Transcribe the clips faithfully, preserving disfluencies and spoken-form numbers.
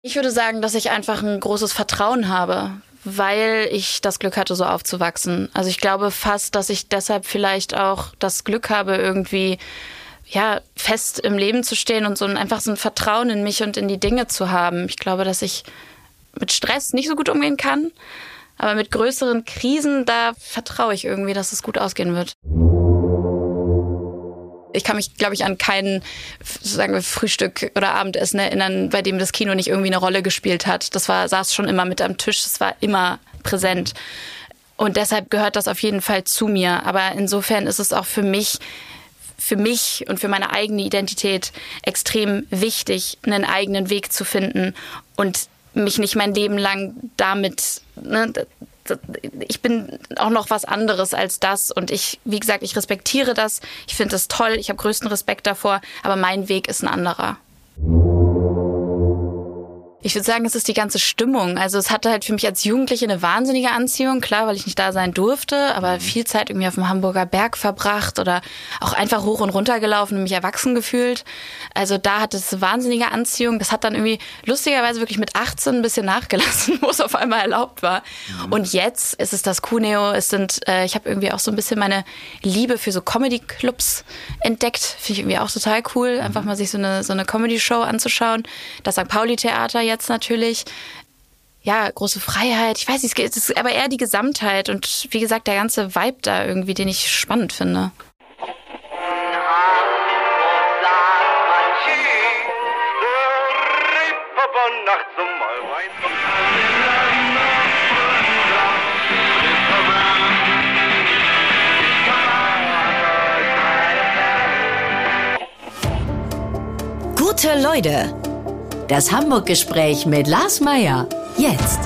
Ich würde sagen, dass ich einfach ein großes Vertrauen habe, weil ich das Glück hatte, so aufzuwachsen. Also ich glaube fast, dass ich deshalb vielleicht auch das Glück habe, irgendwie ja fest im Leben zu stehen und so ein, einfach so ein Vertrauen in mich und in die Dinge zu haben. Ich glaube, dass ich mit Stress nicht so gut umgehen kann, aber mit größeren Krisen, da vertraue ich irgendwie, dass es gut ausgehen wird. Ich kann mich, glaube ich, an kein, sagen wir, Frühstück oder Abendessen erinnern, bei dem das Kino nicht irgendwie eine Rolle gespielt hat. Das war, saß schon immer mit am Tisch, das war immer präsent. Und deshalb gehört das auf jeden Fall zu mir. Aber insofern ist es auch für mich, für mich und für meine eigene Identität extrem wichtig, einen eigenen Weg zu finden und mich nicht mein Leben lang damit, ne, ich bin auch noch was anderes als das und ich, wie gesagt, ich respektiere das, ich finde das toll, ich habe größten Respekt davor, aber mein Weg ist ein anderer. Ich würde sagen, es ist die ganze Stimmung. Also es hatte halt für mich als Jugendliche eine wahnsinnige Anziehung, klar, weil ich nicht da sein durfte, aber viel Zeit irgendwie auf dem Hamburger Berg verbracht oder auch einfach hoch und runter gelaufen und mich erwachsen gefühlt. Also da hatte es wahnsinnige Anziehung. Das hat dann irgendwie lustigerweise wirklich mit achtzehn ein bisschen nachgelassen, wo es auf einmal erlaubt war. Mhm. Und jetzt ist es das Cuneo. Es sind, äh, ich habe irgendwie auch so ein bisschen meine Liebe für so Comedy-Clubs entdeckt. Finde ich irgendwie auch total cool, einfach mal sich so eine, so eine Comedy-Show anzuschauen. Das Sankt Pauli-Theater jetzt natürlich, ja, große Freiheit, ich weiß nicht, es ist aber eher die Gesamtheit und wie gesagt, der ganze Vibe da irgendwie, den ich spannend finde. Gute Leute. Das Hamburg-Gespräch mit Lars Meyer. Jetzt.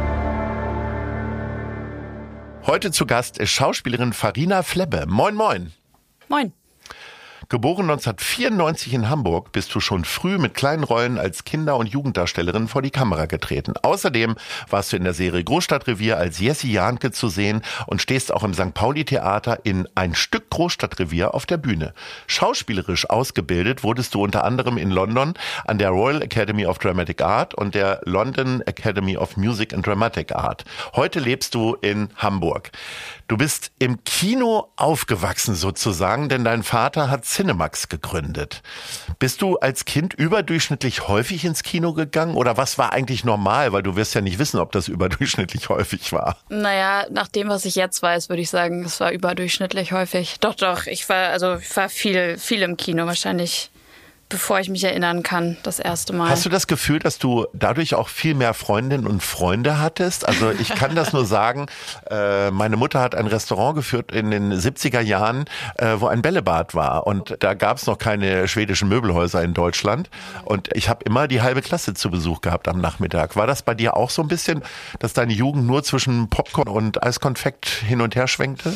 Heute zu Gast ist Schauspielerin Farina Flebbe. Moin, moin. Moin. Geboren neunzehnhundertvierundneunzig in Hamburg, bist du schon früh mit kleinen Rollen als Kinder- und Jugenddarstellerin vor die Kamera getreten. Außerdem warst du in der Serie Großstadtrevier als Jessie Jahnke zu sehen und stehst auch im Sankt Pauli-Theater in Ein Stück Großstadtrevier auf der Bühne. Schauspielerisch ausgebildet wurdest du unter anderem in London an der Royal Academy of Dramatic Art und der London Academy of Music and Dramatic Art. Heute lebst du in Hamburg. Du bist im Kino aufgewachsen sozusagen, denn dein Vater hat Cinemax gegründet. Bist du als Kind überdurchschnittlich häufig ins Kino gegangen oder was war eigentlich normal? Weil du wirst ja nicht wissen, ob das überdurchschnittlich häufig war. Naja, nach dem, was ich jetzt weiß, würde ich sagen, es war überdurchschnittlich häufig. Doch, doch, ich war, also ich war viel, viel im Kino, wahrscheinlich bevor ich mich erinnern kann, das erste Mal. Hast du das Gefühl, dass du dadurch auch viel mehr Freundinnen und Freunde hattest? Also ich kann das nur sagen, äh, meine Mutter hat ein Restaurant geführt in den siebziger Jahren, äh, wo ein Bällebad war und da gab es noch keine schwedischen Möbelhäuser in Deutschland und ich habe immer die halbe Klasse zu Besuch gehabt am Nachmittag. War das bei dir auch so ein bisschen, dass deine Jugend nur zwischen Popcorn und Eiskonfekt hin und her schwenkte?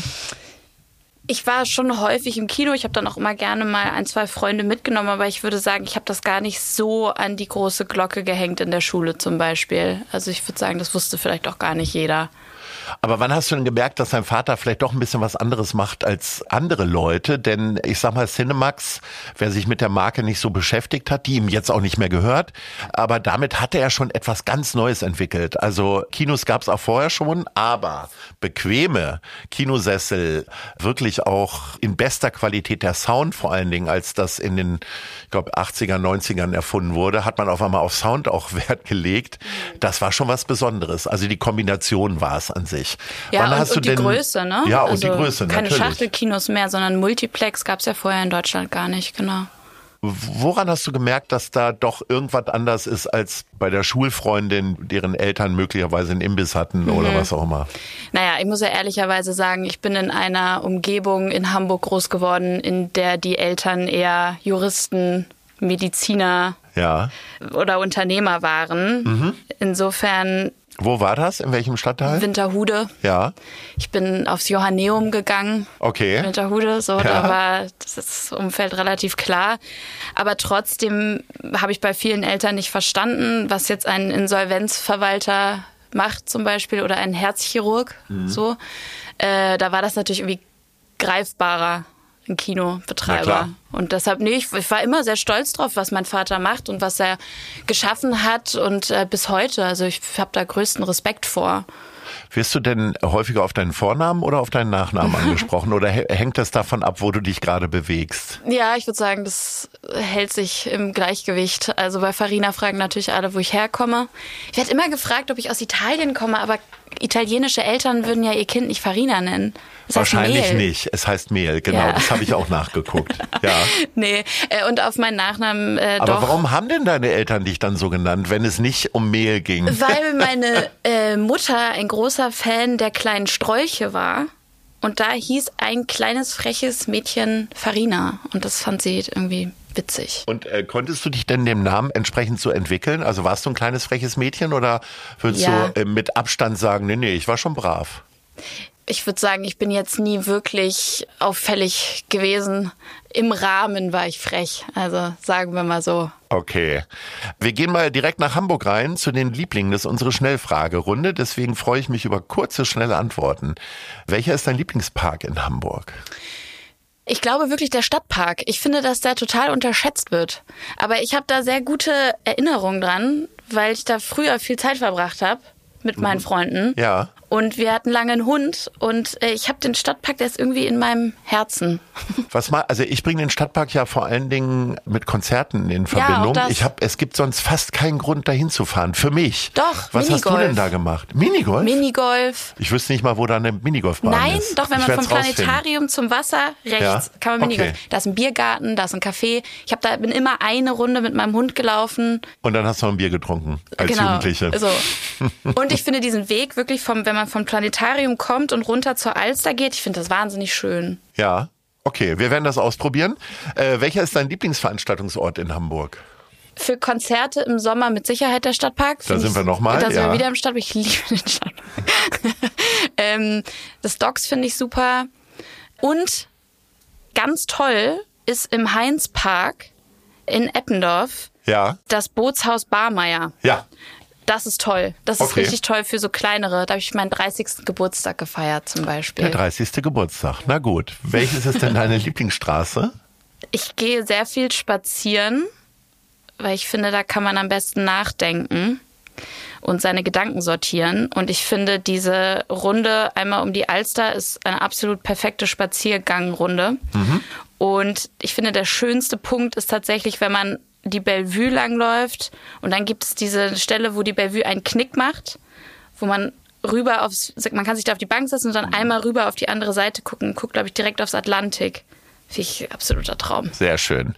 Ich war schon häufig im Kino. Ich habe dann auch immer gerne mal ein, zwei Freunde mitgenommen. Aber ich würde sagen, ich habe das gar nicht so an die große Glocke gehängt in der Schule zum Beispiel. Also ich würde sagen, das wusste vielleicht auch gar nicht jeder. Aber wann hast du denn gemerkt, dass dein Vater vielleicht doch ein bisschen was anderes macht als andere Leute? Denn ich sag mal, Cinemax, wer sich mit der Marke nicht so beschäftigt hat, die ihm jetzt auch nicht mehr gehört, aber damit hatte er schon etwas ganz Neues entwickelt. Also Kinos gab es auch vorher schon, aber bequeme Kinosessel, wirklich auch in bester Qualität, der Sound vor allen Dingen, als das in den, ich glaube, achtziger, neunzigern erfunden wurde, hat man auf einmal auf Sound auch Wert gelegt. Das war schon was Besonderes. Also die Kombination war es an sich. Ja, Wann und, hast und du die denn, Größe, ne? Ja, und also die Größe, keine natürlich. Keine Schachtelkinos mehr, sondern Multiplex gab es ja vorher in Deutschland gar nicht, genau. Woran hast du gemerkt, dass da doch irgendwas anders ist als bei der Schulfreundin, deren Eltern möglicherweise einen Imbiss hatten mhm. oder was auch immer? Naja, ich muss ja ehrlicherweise sagen, ich bin in einer Umgebung in Hamburg groß geworden, in der die Eltern eher Juristen, Mediziner ja. oder Unternehmer waren. Mhm. Insofern... Wo war das? In welchem Stadtteil? Winterhude. Ja. Ich bin aufs Johanneum gegangen. Okay. Winterhude, so, ja. Da war das Umfeld relativ klar. Aber trotzdem habe ich bei vielen Eltern nicht verstanden, was jetzt ein Insolvenzverwalter macht zum Beispiel oder ein Herzchirurg. Mhm. So. Äh, da war das natürlich irgendwie greifbarer ein Kinobetreiber. Und deshalb, nee, ich, ich war immer sehr stolz drauf, was mein Vater macht und was er geschaffen hat und äh, bis heute. Also ich habe da größten Respekt vor. Wirst du denn häufiger auf deinen Vornamen oder auf deinen Nachnamen angesprochen oder hängt das davon ab, wo du dich gerade bewegst? Ja, ich würde sagen, das hält sich im Gleichgewicht. Also bei Farina fragen natürlich alle, wo ich herkomme. Ich werde immer gefragt, ob ich aus Italien komme, aber italienische Eltern würden ja ihr Kind nicht Farina nennen. Das heißt Wahrscheinlich Mehl. nicht. Es heißt Mehl, genau. Ja. Das habe ich auch nachgeguckt. Ja. Nee, äh, und auf meinen Nachnamen äh, Aber doch. warum haben denn deine Eltern dich dann so genannt, wenn es nicht um Mehl ging? Weil meine äh, Mutter ein großer Fan der kleinen Strolche war. Und da hieß ein kleines, freches Mädchen Farina. Und das fand sie irgendwie witzig. Und äh, konntest du dich denn dem Namen entsprechend so entwickeln? Also warst du ein kleines, freches Mädchen oder würdest Ja. du äh, mit Abstand sagen, nee, nee, ich war schon brav? Ich würde sagen, ich bin jetzt nie wirklich auffällig gewesen. Im Rahmen war ich frech. Also sagen wir mal so. Okay. Wir gehen mal direkt nach Hamburg rein zu den Lieblingen. Das ist unsere Schnellfragerunde. Deswegen freue ich mich über kurze, schnelle Antworten. Welcher ist dein Lieblingspark in Hamburg? Ich glaube wirklich der Stadtpark. Ich finde, dass der total unterschätzt wird. Aber ich habe da sehr gute Erinnerungen dran, weil ich da früher viel Zeit verbracht habe mit meinen Freunden. Ja. Und wir hatten lange einen Hund und äh, ich habe den Stadtpark, der ist irgendwie in meinem Herzen. Was mal, also ich bringe den Stadtpark ja vor allen Dingen mit Konzerten in Verbindung. auch das. Ich habe, es gibt sonst fast keinen Grund dahin zu fahren. Für mich. Doch, Was hast du Minigolf. denn da gemacht? Minigolf? Minigolf. Ich wüsste nicht mal, wo da eine Minigolfbahn Nein, ist. doch, wenn Ich man vom werd's rausfinden. Planetarium zum Wasser rechts Ja? kann man Minigolf. Okay. Da ist ein Biergarten, da ist ein Café. Ich hab da bin immer eine Runde mit meinem Hund gelaufen. Und dann hast du noch ein Bier getrunken als genau. Jugendliche. So. Und ich finde diesen Weg wirklich vom, wenn man vom Planetarium kommt und runter zur Alster geht, ich finde das wahnsinnig schön. Ja, okay, wir werden das ausprobieren. Äh, welcher ist dein Lieblingsveranstaltungsort in Hamburg? Für Konzerte im Sommer mit Sicherheit der Stadtpark. Da sind wir noch mal, Da sind ja. wir wieder im Stadtpark. Ich liebe den Stadtpark. ähm, das Docks finde ich super. Und ganz toll ist im Heinzpark in Eppendorf Ja, das Bootshaus Barmeier. ja. Das ist toll. Das ist Okay. richtig toll für so kleinere. Da habe ich meinen dreißigsten Geburtstag gefeiert zum Beispiel. Der dreißigste Geburtstag. Na gut. Welches ist denn deine Lieblingsstraße? Ich gehe sehr viel spazieren, weil ich finde, da kann man am besten nachdenken und seine Gedanken sortieren. Und ich finde, diese Runde einmal um die Alster ist eine absolut perfekte Spaziergangrunde. Mhm. Und ich finde, der schönste Punkt ist tatsächlich, wenn man die Bellevue langläuft und dann gibt es diese Stelle, wo die Bellevue einen Knick macht, wo man rüber aufs, man kann sich da auf die Bank setzen und dann einmal rüber auf die andere Seite gucken, guckt, glaube ich, direkt aufs Atlantik. Finde ich absoluter Traum. Sehr schön.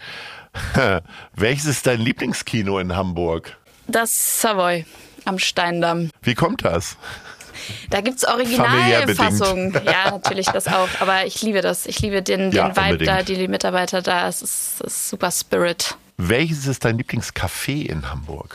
Welches ist dein Lieblingskino in Hamburg? Das Savoy am Steindamm. Wie kommt das? Da gibt's Familiär Originalfassungen. bedingt. Ja, natürlich das auch. Aber ich liebe das. Ich liebe den, den Ja, Vibe unbedingt. da, die Mitarbeiter da. Es ist, es ist super Spirit. Welches ist dein Lieblingscafé in Hamburg?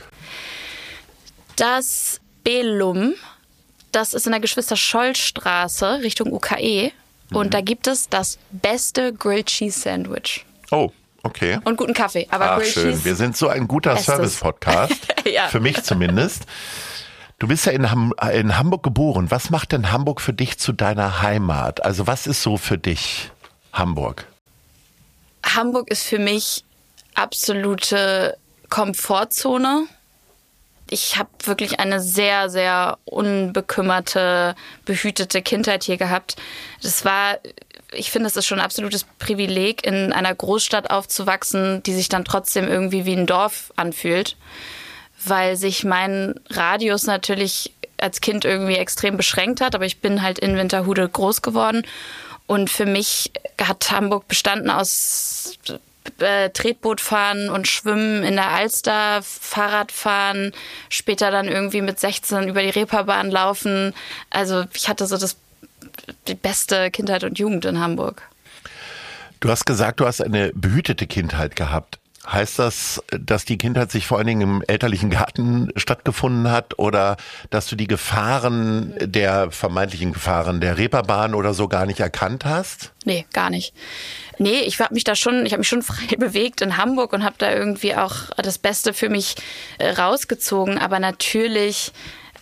Das Belum, das ist in der Geschwister-Scholl-Straße Richtung U K E. Und Mhm. da gibt es das beste Grilled Cheese Sandwich. Oh, okay. Und guten Kaffee. Aber Ach Grilled schön, Cheese. wir sind so ein guter Bestes. Service-Podcast, Ja. für mich zumindest. Du bist ja in, Ham- in Hamburg geboren. Was macht denn Hamburg für dich zu deiner Heimat? Also was ist so für dich Hamburg? Hamburg ist für mich absolute Komfortzone. Ich habe wirklich eine sehr, sehr unbekümmerte, behütete Kindheit hier gehabt. Das war, ich finde, es ist schon ein absolutes Privileg, in einer Großstadt aufzuwachsen, die sich dann trotzdem irgendwie wie ein Dorf anfühlt, weil sich mein Radius natürlich als Kind irgendwie extrem beschränkt hat. Aber ich bin halt in Winterhude groß geworden. Und für mich hat Hamburg bestanden aus äh, Tretbootfahren und Schwimmen in der Alster, Fahrradfahren, später dann irgendwie mit sechzehn über die Reeperbahn laufen. Also ich hatte so das die beste Kindheit und Jugend in Hamburg. Du hast gesagt, du hast eine behütete Kindheit gehabt. Heißt das, dass die Kindheit sich vor allen Dingen im elterlichen Garten stattgefunden hat oder dass du die Gefahren der vermeintlichen Gefahren der Reeperbahn oder so gar nicht erkannt hast? Nee, gar nicht. Nee, ich habe mich da schon, ich habe mich schon frei bewegt in Hamburg und habe da irgendwie auch das Beste für mich äh, rausgezogen. Aber natürlich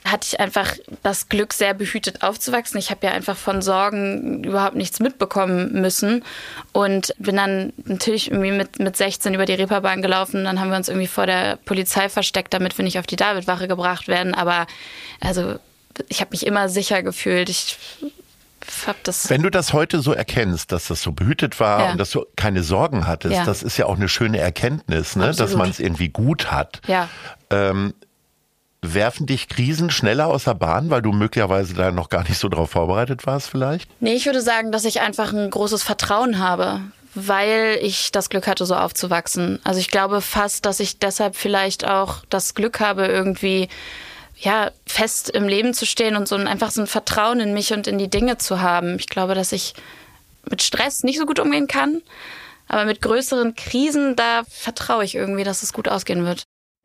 hatte ich einfach das Glück, sehr behütet aufzuwachsen. Ich habe ja einfach von Sorgen überhaupt nichts mitbekommen müssen und bin dann natürlich irgendwie mit, mit sechzehn über die Reeperbahn gelaufen. Dann haben wir uns irgendwie vor der Polizei versteckt, damit wir nicht auf die Davidwache gebracht werden. Aber also ich habe mich immer sicher gefühlt. Ich hab das. Wenn du das heute so erkennst, dass das so behütet war ja. und dass du keine Sorgen hattest, ja. das ist ja auch eine schöne Erkenntnis, ne? Dass man es irgendwie gut hat. Ja. Ähm, werfen dich Krisen schneller aus der Bahn, weil du möglicherweise da noch gar nicht so drauf vorbereitet warst vielleicht? Nee, ich würde sagen, dass ich einfach ein großes Vertrauen habe, weil ich das Glück hatte, so aufzuwachsen. Also ich glaube fast, dass ich deshalb vielleicht auch das Glück habe, irgendwie ja fest im Leben zu stehen und so ein, einfach so ein Vertrauen in mich und in die Dinge zu haben. Ich glaube, dass ich mit Stress nicht so gut umgehen kann, aber mit größeren Krisen, da vertraue ich irgendwie, dass es gut ausgehen wird.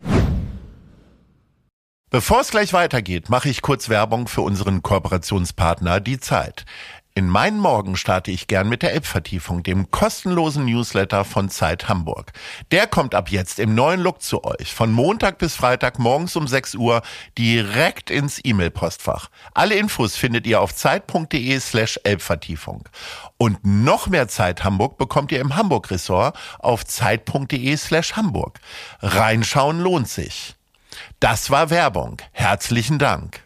Bevor es gleich weitergeht, mache ich kurz Werbung für unseren Kooperationspartner Die Zeit. In meinen Morgen starte ich gern mit der Elbvertiefung, dem kostenlosen Newsletter von Zeit Hamburg. Der kommt ab jetzt im neuen Look zu euch, von Montag bis Freitag morgens um sechs Uhr direkt ins E-Mail-Postfach. Alle Infos findet ihr auf zeit.de slash Elbvertiefung. Und noch mehr Zeit Hamburg bekommt ihr im Hamburg-Ressort auf zeit.de slash Hamburg. Reinschauen lohnt sich. Das war Werbung. Herzlichen Dank.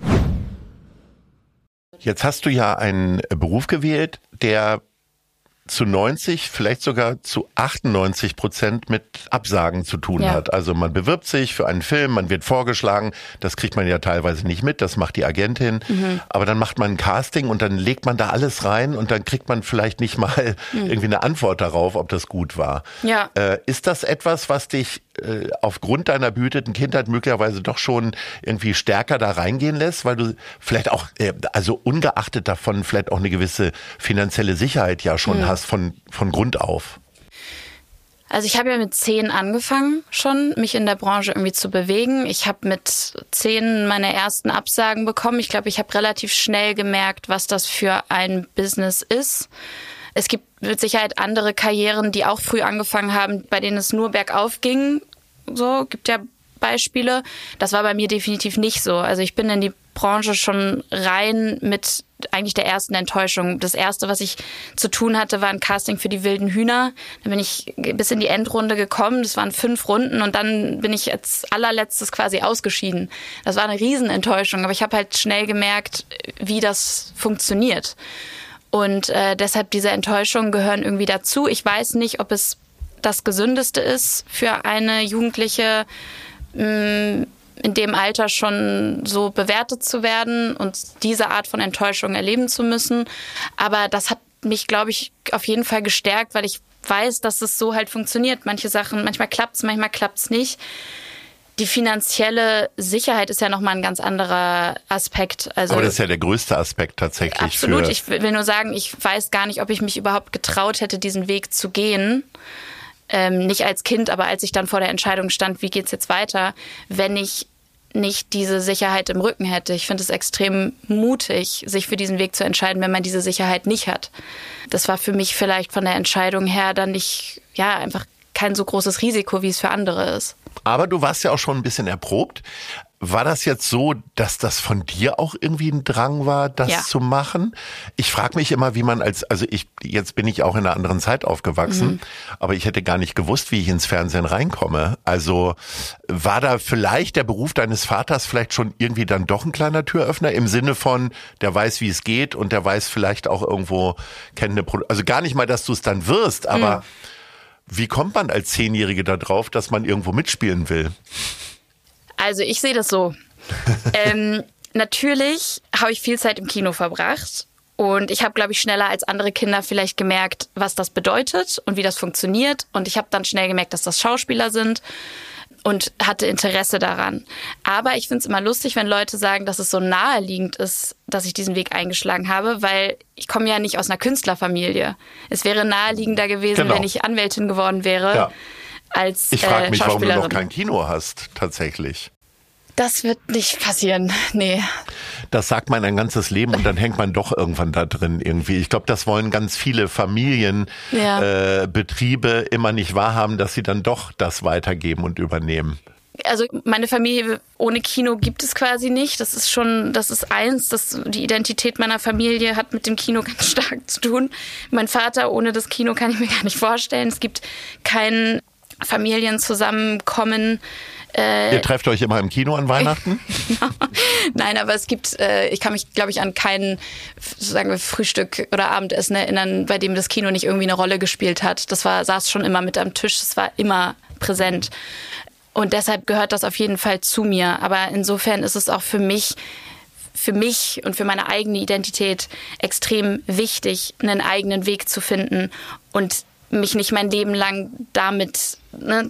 Jetzt hast du ja einen Beruf gewählt, der zu neunzig, vielleicht sogar zu achtundneunzig Prozent mit Absagen zu tun ja. hat. Also man bewirbt sich für einen Film, man wird vorgeschlagen, das kriegt man ja teilweise nicht mit, das macht die Agentin. Mhm. Aber dann macht man ein Casting und dann legt man da alles rein und dann kriegt man vielleicht nicht mal mhm. irgendwie eine Antwort darauf, ob das gut war. Ja. Äh, ist das etwas, was dich äh, aufgrund deiner behüteten Kindheit möglicherweise doch schon irgendwie stärker da reingehen lässt, weil du vielleicht auch, äh, also ungeachtet davon, vielleicht auch eine gewisse finanzielle Sicherheit ja schon mhm. hast von, von Grund auf? Also ich habe ja mit zehn angefangen schon, mich in der Branche irgendwie zu bewegen. Ich habe mit zehn meine ersten Absagen bekommen. Ich glaube, ich habe relativ schnell gemerkt, was das für ein Business ist. Es gibt mit Sicherheit andere Karrieren, die auch früh angefangen haben, bei denen es nur bergauf ging. So, gibt ja Beispiele. Das war bei mir definitiv nicht so. Also ich bin in die Branche schon rein mit eigentlich der ersten Enttäuschung. Das erste, was ich zu tun hatte, war ein Casting für die Wilden Hühner. Da bin ich bis in die Endrunde gekommen. Das waren fünf Runden und dann bin ich als allerletztes quasi ausgeschieden. Das war eine Riesenenttäuschung, aber ich habe halt schnell gemerkt, wie das funktioniert. Und äh, deshalb diese Enttäuschungen gehören irgendwie dazu. Ich weiß nicht, ob es das Gesündeste ist für eine Jugendliche, mh, in dem Alter schon so bewertet zu werden und diese Art von Enttäuschung erleben zu müssen. Aber das hat mich, glaube ich, auf jeden Fall gestärkt, weil ich weiß, dass es so halt funktioniert. Manche Sachen, manchmal klappt's, manchmal klappt's nicht. Die finanzielle Sicherheit ist ja nochmal ein ganz anderer Aspekt. Also, aber das ist ja der größte Aspekt tatsächlich. Absolut. Für Ich will nur sagen, ich weiß gar nicht, ob ich mich überhaupt getraut hätte, diesen Weg zu gehen. Ähm, nicht als Kind, aber als ich dann vor der Entscheidung stand, wie geht's jetzt weiter, wenn ich nicht diese Sicherheit im Rücken hätte. Ich finde es extrem mutig, sich für diesen Weg zu entscheiden, wenn man diese Sicherheit nicht hat. Das war für mich vielleicht von der Entscheidung her dann nicht, ja, einfach kein so großes Risiko, wie es für andere ist. Aber du warst ja auch schon ein bisschen erprobt. War das jetzt so, dass das von dir auch irgendwie ein Drang war, das ja. zu machen? Ich frage mich immer, wie man als, also ich, jetzt bin ich auch in einer anderen Zeit aufgewachsen, mhm. aber ich hätte gar nicht gewusst, wie ich ins Fernsehen reinkomme. Also war da vielleicht der Beruf deines Vaters vielleicht schon irgendwie dann doch ein kleiner Türöffner im Sinne von, der weiß, wie es geht und der weiß vielleicht auch irgendwo, kennt eine Pro- also gar nicht mal, dass du es dann wirst, aber mhm. wie kommt man als Zehnjährige da drauf, dass man irgendwo mitspielen will? Also ich sehe das so. ähm, natürlich habe ich viel Zeit im Kino verbracht und ich habe, glaube ich, schneller als andere Kinder vielleicht gemerkt, was das bedeutet und wie das funktioniert. Und ich habe dann schnell gemerkt, dass das Schauspieler sind und hatte Interesse daran. Aber ich finde es immer lustig, wenn Leute sagen, dass es so naheliegend ist, dass ich diesen Weg eingeschlagen habe, weil ich komme ja nicht aus einer Künstlerfamilie. Es wäre naheliegender gewesen, genau. wenn ich Anwältin geworden wäre. Ja. Als, ich frage äh, mich, warum du noch kein Kino hast, tatsächlich. Das wird nicht passieren, nee. Das sagt man ein ganzes Leben und dann hängt man doch irgendwann da drin irgendwie. Ich glaube, das wollen ganz viele Familien, ja. äh, Betriebe immer nicht wahrhaben, dass sie dann doch das weitergeben und übernehmen. Also meine Familie ohne Kino gibt es quasi nicht. Das ist schon, das ist eins. Das, die Identität meiner Familie hat mit dem Kino ganz stark zu tun. Mein Vater ohne das Kino kann ich mir gar nicht vorstellen. Es gibt kein Familienzusammenkommen. Äh, Ihr trefft euch immer im Kino an Weihnachten? Nein, aber es gibt, äh, ich kann mich, glaube ich, an kein, sagen wir, Frühstück oder Abendessen erinnern, bei dem das Kino nicht irgendwie eine Rolle gespielt hat. Das war, saß schon immer mit am Tisch. Es war immer präsent. Und deshalb gehört das auf jeden Fall zu mir. Aber insofern ist es auch für mich, für mich und für meine eigene Identität extrem wichtig, einen eigenen Weg zu finden und mich nicht mein Leben lang damit, ne,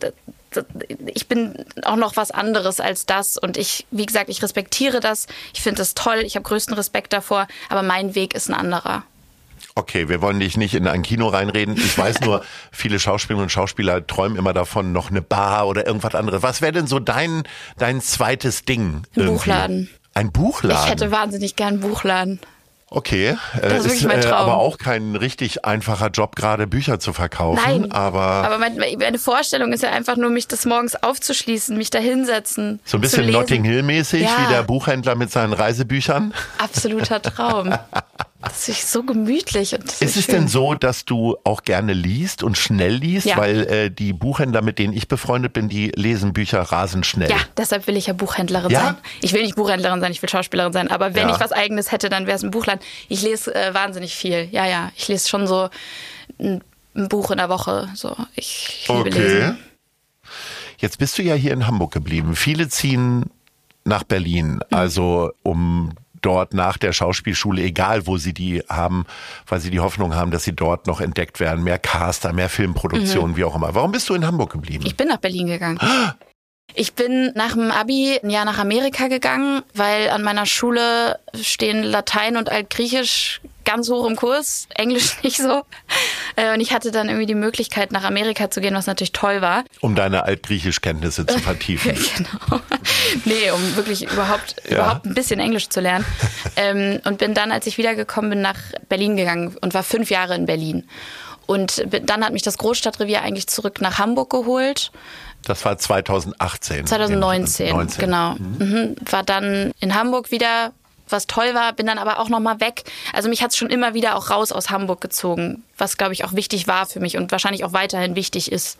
ich bin auch noch was anderes als das. Und ich, wie gesagt, ich respektiere das. Ich finde das toll. Ich habe größten Respekt davor. Aber mein Weg ist ein anderer. Okay, wir wollen dich nicht in ein Kino reinreden. Ich weiß nur, viele Schauspielerinnen und Schauspieler träumen immer davon, noch eine Bar oder irgendwas anderes. Was wäre denn so dein, dein zweites Ding? Ein irgendwie? Buchladen. Ein Buchladen? Ich hätte wahnsinnig gern einen Buchladen. Okay, das ist, ist mein Traum. Äh, aber auch kein richtig einfacher Job, gerade Bücher zu verkaufen. Nein, aber, aber meine Vorstellung ist ja einfach nur, mich das morgens aufzuschließen, mich da hinsetzen. So ein bisschen Notting Hill-mäßig, ja. Wie der Buchhändler mit seinen Reisebüchern. Absoluter Traum. Das ist so gemütlich. Und das ist, ist es schön. denn so, dass du auch gerne liest und schnell liest? Ja. Weil äh, die Buchhändler, mit denen ich befreundet bin, die lesen Bücher rasend schnell. Ja, deshalb will ich ja Buchhändlerin ja? sein. Ich will nicht Buchhändlerin sein, ich will Schauspielerin sein. Aber wenn ja. ich was Eigenes hätte, dann wäre es ein Buchladen. Ich lese äh, wahnsinnig viel. Ja, ja. Ich lese schon so ein, ein Buch in der Woche. So, ich liebe okay. Lesen. Jetzt bist du ja hier in Hamburg geblieben. Viele ziehen nach Berlin, also um dort nach der Schauspielschule, egal wo sie die haben, weil sie die Hoffnung haben, dass sie dort noch entdeckt werden, mehr Caster, mehr Filmproduktion, mhm. wie auch immer. Warum bist du in Hamburg geblieben? Ich bin nach Berlin gegangen. Ich bin nach dem Abi ein Jahr nach Amerika gegangen, weil an meiner Schule stehen Latein und Altgriechisch ganz hoch im Kurs, Englisch nicht so. Und ich hatte dann irgendwie die Möglichkeit, nach Amerika zu gehen, was natürlich toll war. Um deine Altgriechischkenntnisse zu vertiefen. Genau. Nee, um wirklich überhaupt, ja. überhaupt ein bisschen Englisch zu lernen. ähm, und bin dann, als ich wiedergekommen bin, nach Berlin gegangen und war fünf Jahre in Berlin. Und dann hat mich das Großstadtrevier eigentlich zurück nach Hamburg geholt. Das war zweitausendachtzehn. zweitausendneunzehn, neunzehn. Genau. Mhm. Mhm. War dann in Hamburg wieder, was toll war, bin dann aber auch nochmal weg. Also mich hat es schon immer wieder auch raus aus Hamburg gezogen, was, glaube ich, auch wichtig war für mich und wahrscheinlich auch weiterhin wichtig ist.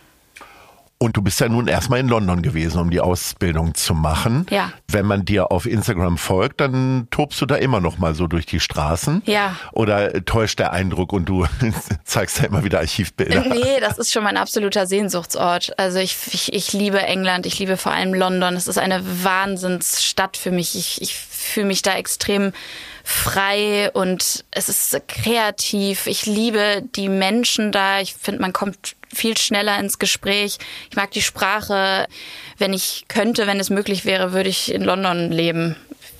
Und du bist ja nun erstmal in London gewesen, um die Ausbildung zu machen. Ja. Wenn man dir auf Instagram folgt, dann tobst du da immer noch mal so durch die Straßen. Ja. Oder täuscht der Eindruck und du zeigst ja immer wieder Archivbilder? Nee, das ist schon mein absoluter Sehnsuchtsort. Also ich, ich, ich liebe England, ich liebe vor allem London. Es ist eine Wahnsinnsstadt für mich. Ich, ich fühle mich da extrem frei und es ist kreativ. Ich liebe die Menschen da. Ich finde, man kommt viel schneller ins Gespräch. Ich mag die Sprache. Wenn ich könnte, wenn es möglich wäre, würde ich in London leben.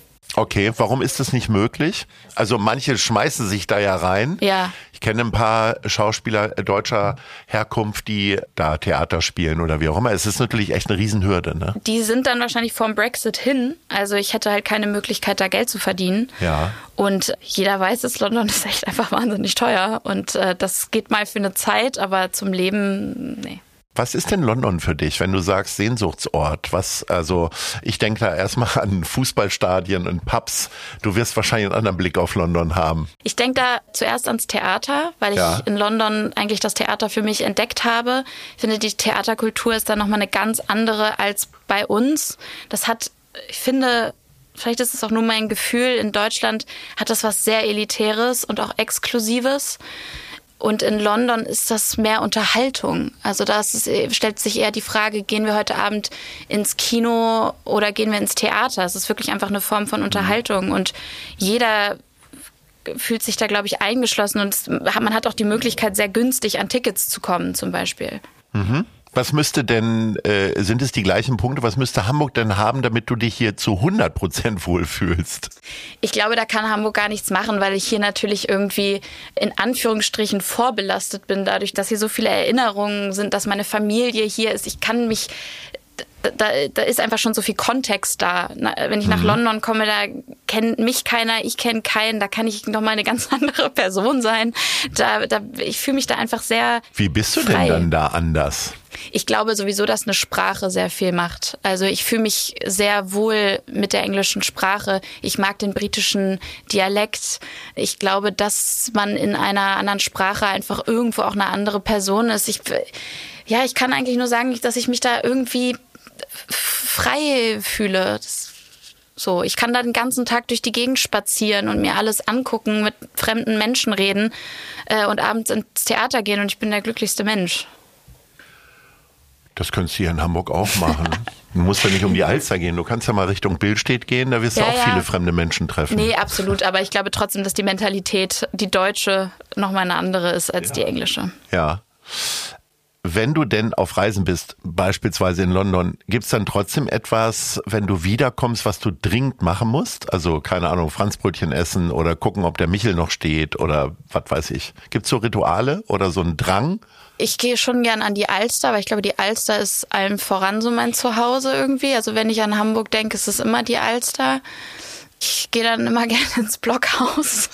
Okay, warum ist das nicht möglich? Also manche schmeißen sich da ja rein. Ja. Ich kenne ein paar Schauspieler deutscher Herkunft, die da Theater spielen oder wie auch immer. Es ist natürlich echt eine Riesenhürde, ne? Die sind dann wahrscheinlich vorm Brexit hin. Also ich hätte halt keine Möglichkeit, da Geld zu verdienen. Ja. Und jeder weiß, dass London ist echt einfach wahnsinnig teuer. Und äh, das geht mal für eine Zeit, aber zum Leben, nee. Was ist denn London für dich, wenn du sagst Sehnsuchtsort? Was, also ich denke da erstmal an Fußballstadien und Pubs. Du wirst wahrscheinlich einen anderen Blick auf London haben. Ich denke da zuerst ans Theater, weil ich ja. in London eigentlich das Theater für mich entdeckt habe. Ich finde, die Theaterkultur ist da nochmal eine ganz andere als bei uns. Das hat, ich finde, vielleicht ist es auch nur mein Gefühl, in Deutschland hat das was sehr Elitäres und auch Exklusives. Und in London ist das mehr Unterhaltung. Also da ist es, stellt sich eher die Frage, gehen wir heute Abend ins Kino oder gehen wir ins Theater? Es ist wirklich einfach eine Form von Unterhaltung. Und jeder fühlt sich da, glaube ich, eingeschlossen. Und man hat auch die Möglichkeit, sehr günstig an Tickets zu kommen, zum Beispiel. Mhm. Was müsste denn, äh, sind es die gleichen Punkte, was müsste Hamburg denn haben, damit du dich hier zu hundert Prozent wohlfühlst? Ich glaube, da kann Hamburg gar nichts machen, weil ich hier natürlich irgendwie in Anführungsstrichen vorbelastet bin, dadurch, dass hier so viele Erinnerungen sind, dass meine Familie hier ist. Ich kann mich, Da, da ist einfach schon so viel Kontext da. Wenn ich nach mhm. London komme, da kennt mich keiner, ich kenne keinen, da kann ich noch mal eine ganz andere Person sein. Da, da, ich fühle mich da einfach sehr Wie bist du frei. denn dann da anders? Ich glaube sowieso, dass eine Sprache sehr viel macht. Also ich fühle mich sehr wohl mit der englischen Sprache. Ich mag den britischen Dialekt. Ich glaube, dass man in einer anderen Sprache einfach irgendwo auch eine andere Person ist. Ich, ja, ich kann eigentlich nur sagen, dass ich mich da irgendwie frei fühle. Das, so, ich kann da den ganzen Tag durch die Gegend spazieren und mir alles angucken, mit fremden Menschen reden äh, und abends ins Theater gehen und ich bin der glücklichste Mensch. Das könntest du hier in Hamburg auch machen. Du musst ja nicht um die Alster gehen. Du kannst ja mal Richtung Billstedt gehen, da wirst du ja, auch ja. viele fremde Menschen treffen. Nee, absolut. Aber ich glaube trotzdem, dass die Mentalität, die deutsche, nochmal eine andere ist als ja. die englische. Ja. Wenn du denn auf Reisen bist, beispielsweise in London, gibt's dann trotzdem etwas, wenn du wiederkommst, was du dringend machen musst? Also, keine Ahnung, Franzbrötchen essen oder gucken, ob der Michel noch steht oder was weiß ich. Gibt's so Rituale oder so einen Drang? Ich gehe schon gern an die Alster, weil ich glaube, die Alster ist allem voran so mein Zuhause irgendwie. Also wenn ich an Hamburg denke, ist es immer die Alster. Ich gehe dann immer gerne ins Blockhaus.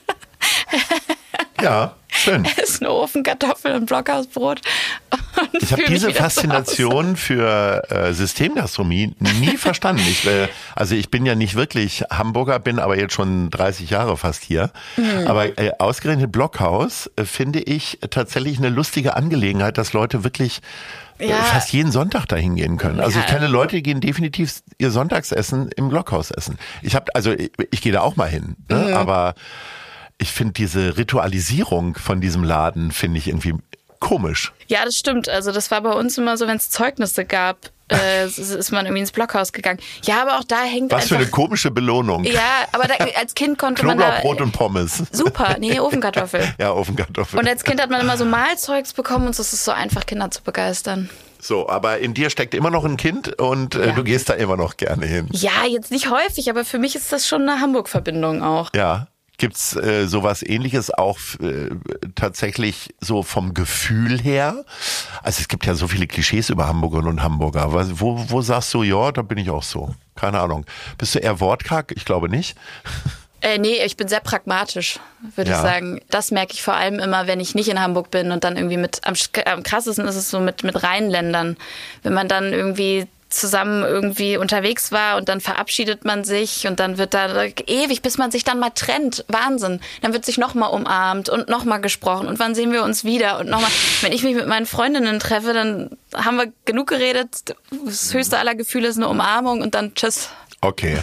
Ja, schön. Essen Ofenkartoffeln und Blockhausbrot. Und ich habe diese Faszination für äh, Systemgastronomie nie verstanden. Ich, äh, also ich bin ja nicht wirklich Hamburger, bin aber jetzt schon dreißig Jahre fast hier. Mhm. Aber äh, ausgerechnet Blockhaus äh, finde ich tatsächlich eine lustige Angelegenheit, dass Leute wirklich äh, ja. fast jeden Sonntag dahin gehen können. Also ich kenne Leute, die gehen definitiv ihr Sonntagsessen im Blockhaus essen. Ich habe, also ich, ich gehe da auch mal hin, ne? Mhm. Aber ich finde diese Ritualisierung von diesem Laden, finde ich irgendwie komisch. Ja, das stimmt. Also das war bei uns immer so, wenn es Zeugnisse gab, äh, ist man irgendwie ins Blockhaus gegangen. Ja, aber auch da hängt Was einfach... für eine komische Belohnung. Ja, aber da, als Kind konnte man da... Knoblauchbrot und Pommes. Super, nee, Ofenkartoffel. Ja, Ofenkartoffel. Und als Kind hat man immer so Malzeugs bekommen und es ist so einfach, Kinder zu begeistern. So, aber in dir steckt immer noch ein Kind und äh, ja. du gehst da immer noch gerne hin. Ja, jetzt nicht häufig, aber für mich ist das schon eine Hamburg-Verbindung auch. Ja. Gibt's äh, sowas Ähnliches auch äh, tatsächlich so vom Gefühl her? Also es gibt ja so viele Klischees über Hamburgerinnen und Hamburger. Wo, wo sagst du, ja, da bin ich auch so? Keine Ahnung. Bist du eher wortkarg? Ich glaube nicht. Äh, nee, ich bin sehr pragmatisch, würde ja. ich sagen. Das merke ich vor allem immer, wenn ich nicht in Hamburg bin und dann irgendwie mit, am, am krassesten ist es so mit, mit Rheinländern. Wenn man dann irgendwie zusammen irgendwie unterwegs war und dann verabschiedet man sich und dann wird da ewig, bis man sich dann mal trennt. Wahnsinn. Dann wird sich nochmal umarmt und nochmal gesprochen und wann sehen wir uns wieder und nochmal. Wenn ich mich mit meinen Freundinnen treffe, dann haben wir genug geredet. Das höchste aller Gefühle ist eine Umarmung und dann tschüss. Okay.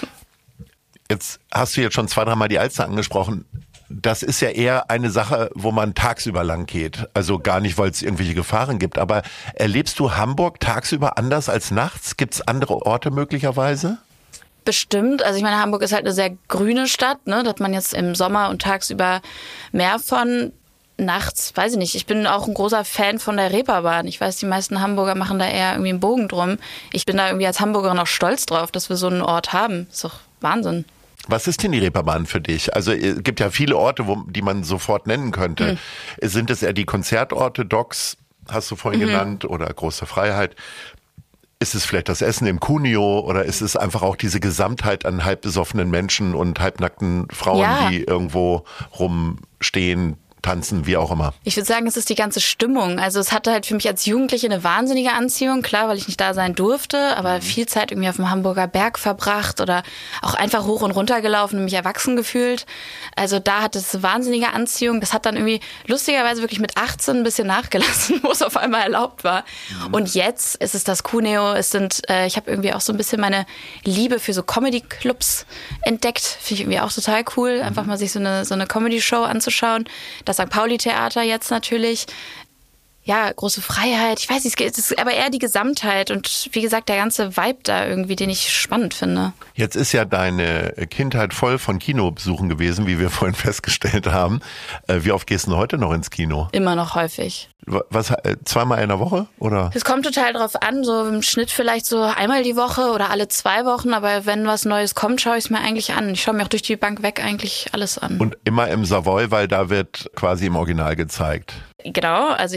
Jetzt hast du jetzt schon zwei, dreimal die Alster angesprochen. Das ist ja eher eine Sache, wo man tagsüber lang geht. Also gar nicht, weil es irgendwelche Gefahren gibt. Aber erlebst du Hamburg tagsüber anders als nachts? Gibt es andere Orte möglicherweise? Bestimmt. Also ich meine, Hamburg ist halt eine sehr grüne Stadt. Ne? Da hat man jetzt im Sommer und tagsüber mehr von. Nachts, weiß ich nicht. Ich bin auch ein großer Fan von der Reeperbahn. Ich weiß, die meisten Hamburger machen da eher irgendwie einen Bogen drum. Ich bin da irgendwie als Hamburgerin auch stolz drauf, dass wir so einen Ort haben. Ist doch Wahnsinn. Was ist denn die Reeperbahn für dich? Also es gibt ja viele Orte, wo, die man sofort nennen könnte. Mhm. Sind es eher die Konzertorte, Docks, hast du vorhin mhm. genannt, oder Große Freiheit? Ist es vielleicht das Essen im Cuneo oder ist es einfach auch diese Gesamtheit an halbbesoffenen Menschen und halbnackten Frauen, ja. die irgendwo rumstehen, tanzen, wie auch immer? Ich würde sagen, es ist die ganze Stimmung. Also es hatte halt für mich als Jugendliche eine wahnsinnige Anziehung, klar, weil ich nicht da sein durfte, aber viel Zeit irgendwie auf dem Hamburger Berg verbracht oder auch einfach hoch und runter gelaufen und mich erwachsen gefühlt. Also da hat es wahnsinnige Anziehung. Das hat dann irgendwie lustigerweise wirklich mit achtzehn ein bisschen nachgelassen, wo es auf einmal erlaubt war. Mhm. Und jetzt ist es das Cuneo. Es sind, äh, ich habe irgendwie auch so ein bisschen meine Liebe für so Comedy-Clubs entdeckt. Finde ich irgendwie auch total cool, einfach mal sich so eine, so eine Comedy-Show anzuschauen. Das Sankt Pauli-Theater jetzt natürlich. Ja, große Freiheit. Ich weiß nicht, es ist aber eher die Gesamtheit und wie gesagt, der ganze Vibe da irgendwie, den ich spannend finde. Jetzt ist ja deine Kindheit voll von Kinobesuchen gewesen, wie wir vorhin festgestellt haben. Wie oft gehst du heute noch ins Kino? Immer noch häufig. Was, zweimal in der Woche, oder? Es kommt total drauf an, so im Schnitt vielleicht so einmal die Woche oder alle zwei Wochen, aber wenn was Neues kommt, schaue ich es mir eigentlich an. Ich schaue mir auch durch die Bank weg eigentlich alles an. Und immer im Savoy, weil da wird quasi im Original gezeigt. Genau, also ich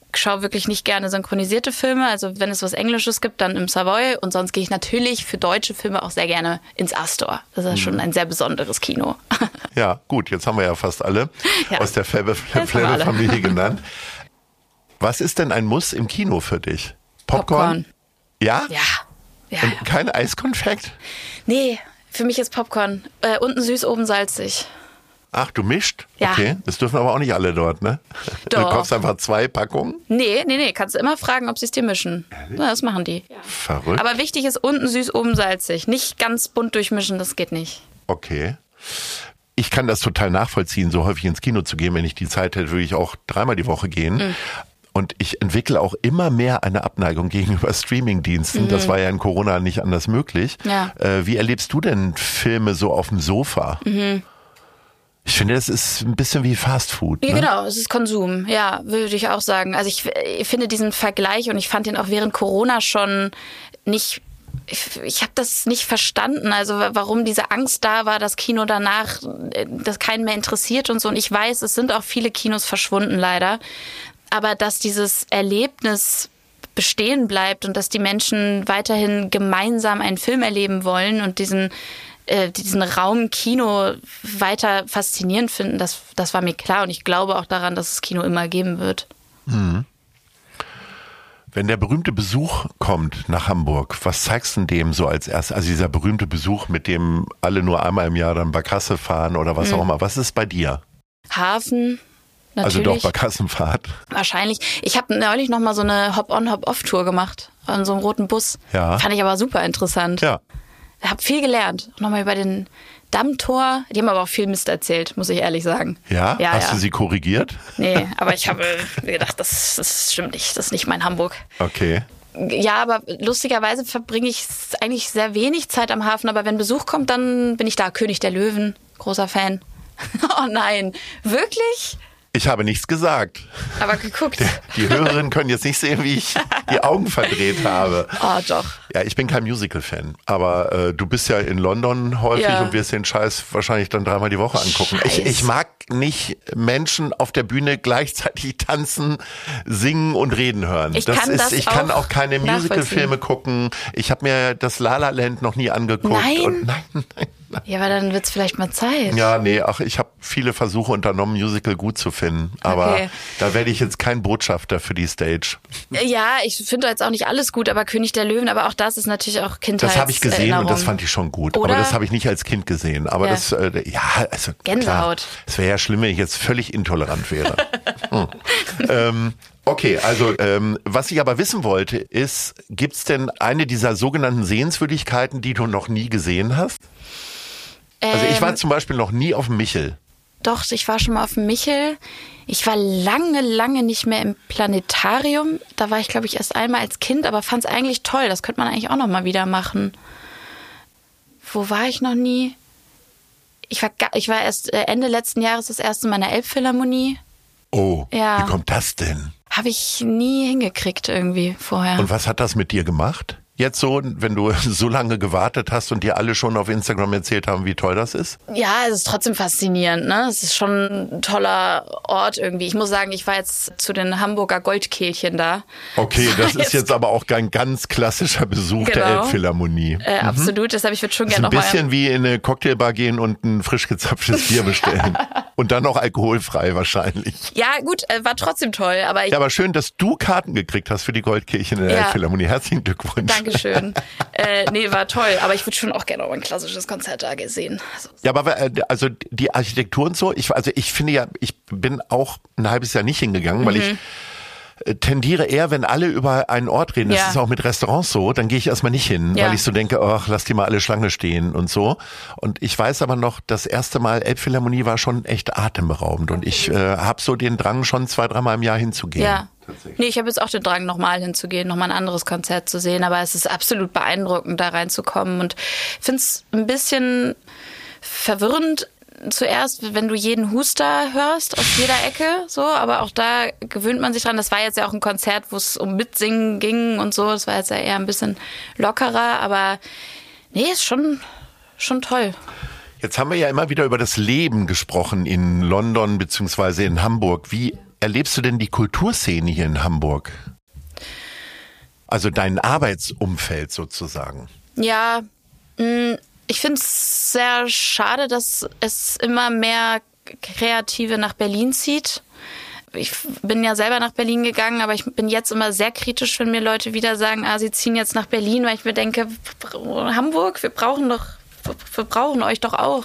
schaue wirklich nicht gerne synchronisierte Filme. Also wenn es was Englisches gibt, dann im Savoy. Und sonst gehe ich natürlich für deutsche Filme auch sehr gerne ins Astor. Das ist mhm. schon ein sehr besonderes Kino. Ja, gut, jetzt haben wir ja fast alle ja. aus der Flabbe-Familie genannt. Was ist denn ein Muss im Kino für dich? Popcorn? Popcorn. Ja? Ja. ja Und ja. kein Eiskonfekt? Nee, für mich ist Popcorn. Äh, unten süß, oben salzig. Ach, du mischt? Ja. Okay, das dürfen aber auch nicht alle dort, ne? Doch. Du kaufst einfach zwei Packungen? Nee, nee, nee. Kannst du immer fragen, ob sie es dir mischen. Ja, das machen die. Ja. Verrückt. Aber wichtig ist unten süß, oben salzig. Nicht ganz bunt durchmischen, das geht nicht. Okay. Ich kann das total nachvollziehen, so häufig ins Kino zu gehen. Wenn ich die Zeit hätte, würde ich auch dreimal die Woche gehen. Mhm. Und ich entwickle auch immer mehr eine Abneigung gegenüber Streamingdiensten. Mhm. Das war ja in Corona nicht anders möglich. Ja. Äh, wie erlebst du denn Filme so auf dem Sofa? Mhm. Ich finde, das ist ein bisschen wie Fast Food. Ne? Ja, genau, es ist Konsum, ja, würde ich auch sagen. Also ich, ich finde diesen Vergleich und ich fand den auch während Corona schon nicht, ich, ich habe das nicht verstanden, also warum diese Angst da war, dass Kino danach, das keinen mehr interessiert und so. Und ich weiß, es sind auch viele Kinos verschwunden leider, aber dass dieses Erlebnis bestehen bleibt und dass die Menschen weiterhin gemeinsam einen Film erleben wollen und diesen diesen Raum Kino weiter faszinierend finden, das, das war mir klar. Und ich glaube auch daran, dass es Kino immer geben wird. Mhm. Wenn der berühmte Besuch kommt nach Hamburg, was zeigst du dem so als erstes? Also dieser berühmte Besuch, mit dem alle nur einmal im Jahr dann Barkasse fahren oder was mhm. auch immer. Was ist bei dir? Hafen. Natürlich. Also doch Barkassenfahrt. Wahrscheinlich. Ich habe neulich noch mal so eine Hop-on, Hop-off-Tour gemacht. An so einem roten Bus. Ja. Fand ich aber super interessant. Ja. Ich habe viel gelernt. Nochmal über den Dammtor. Die haben aber auch viel Mist erzählt, muss ich ehrlich sagen. Ja? ja Hast ja. du sie korrigiert? Nee, aber ich habe mir gedacht, das, das stimmt nicht. Das ist nicht mein Hamburg. Okay. Ja, aber lustigerweise verbringe ich eigentlich sehr wenig Zeit am Hafen. Aber wenn Besuch kommt, dann bin ich da. König der Löwen. Großer Fan. Oh nein. Wirklich? Ich habe nichts gesagt. Aber geguckt. Die, die Hörerinnen können jetzt nicht sehen, wie ich die Augen verdreht habe. Oh, doch. Ja, ich bin kein Musical-Fan. Aber äh, du bist ja in London häufig ja. und wirst den Scheiß wahrscheinlich dann dreimal die Woche angucken. Ich, ich mag nicht Menschen auf der Bühne gleichzeitig tanzen, singen und reden hören. Ich das kann ist, das ich kann auch auch keine Musical-Filme gucken. Ich habe mir das La La Land noch nie angeguckt. Nein? Und nein, nein, nein. Ja, aber dann wird's vielleicht mal Zeit. Ja, nee, ach, ich habe viele Versuche unternommen, Musical gut zu finden. Aber okay. da werde ich jetzt kein Botschafter für die Stage. Ja, ich finde jetzt auch nicht alles gut, aber König der Löwen, aber auch das ist natürlich auch Kindheits. Das habe ich gesehen und das fand ich schon gut. Oder? Aber das habe ich nicht als Kind gesehen. Aber ja. das, äh, ja, also Gänsehaut. Es wäre ja schlimm, wenn ich jetzt völlig intolerant wäre. hm. ähm, Okay, also ähm, was ich aber wissen wollte, ist, gibt's denn eine dieser sogenannten Sehenswürdigkeiten, die du noch nie gesehen hast? Also ich war zum Beispiel noch nie auf dem Michel. Doch, ich war schon mal auf dem Michel. Ich war lange, lange nicht mehr im Planetarium. Da war ich, glaube ich, erst einmal als Kind, aber fand es eigentlich toll. Das könnte man eigentlich auch noch mal wieder machen. Wo war ich noch nie? Ich war, ich war erst Ende letzten Jahres das erste Mal in der Elbphilharmonie. Oh, ja. Wie kommt das denn? Habe ich nie hingekriegt irgendwie vorher. Und was hat das mit dir gemacht? Jetzt so, wenn du so lange gewartet hast und dir alle schon auf Instagram erzählt haben, wie toll das ist? Ja, es ist trotzdem faszinierend, ne? Es ist schon ein toller Ort irgendwie. Ich muss sagen, ich war jetzt zu den Hamburger Goldkehlchen da. Okay, das ist jetzt aber auch kein ganz klassischer Besuch genau. der Elbphilharmonie. Äh, mhm. Absolut, deshalb ich würde schon gerne noch mal... Ein bisschen wie in eine Cocktailbar gehen und ein frisch gezapftes Bier bestellen. Und dann noch alkoholfrei wahrscheinlich. Ja, gut, war trotzdem toll. Aber ich ja, aber schön, dass du Karten gekriegt hast für die Goldkehlchen in der ja. Elbphilharmonie. Herzlichen Glückwunsch. Dankeschön. äh, nee, war toll. Aber ich würde schon auch gerne noch ein klassisches Konzert da gesehen. Also. Ja, aber also die Architektur und so, ich, also ich finde ja, ich bin auch ein halbes Jahr nicht hingegangen, weil mhm. ich tendiere eher, wenn alle über einen Ort reden, das ja. ist auch mit Restaurants so, dann gehe ich erstmal nicht hin, ja. weil ich so denke, ach, lass die mal alle Schlange stehen und so. Und ich weiß aber noch, das erste Mal Elbphilharmonie war schon echt atemberaubend und ich äh, habe so den Drang, schon zwei, dreimal im Jahr hinzugehen. Ja. Nee, ich habe jetzt auch den Drang, nochmal hinzugehen, nochmal ein anderes Konzert zu sehen, aber es ist absolut beeindruckend, da reinzukommen und ich finde es ein bisschen verwirrend, zuerst, wenn du jeden Huster hörst aus jeder Ecke, so, aber auch da gewöhnt man sich dran. Das war jetzt ja auch ein Konzert, wo es um Mitsingen ging und so. Das war jetzt ja eher ein bisschen lockerer, aber nee, ist schon, schon toll. Jetzt haben wir ja immer wieder über das Leben gesprochen in London beziehungsweise in Hamburg. Wie erlebst du denn die Kulturszene hier in Hamburg? Also dein Arbeitsumfeld sozusagen. Ja, ich finde es sehr schade, dass es immer mehr Kreative nach Berlin zieht. Ich bin ja selber nach Berlin gegangen, aber ich bin jetzt immer sehr kritisch, wenn mir Leute wieder sagen, ah, sie ziehen jetzt nach Berlin, weil ich mir denke, Hamburg, wir brauchen doch, wir brauchen euch doch auch.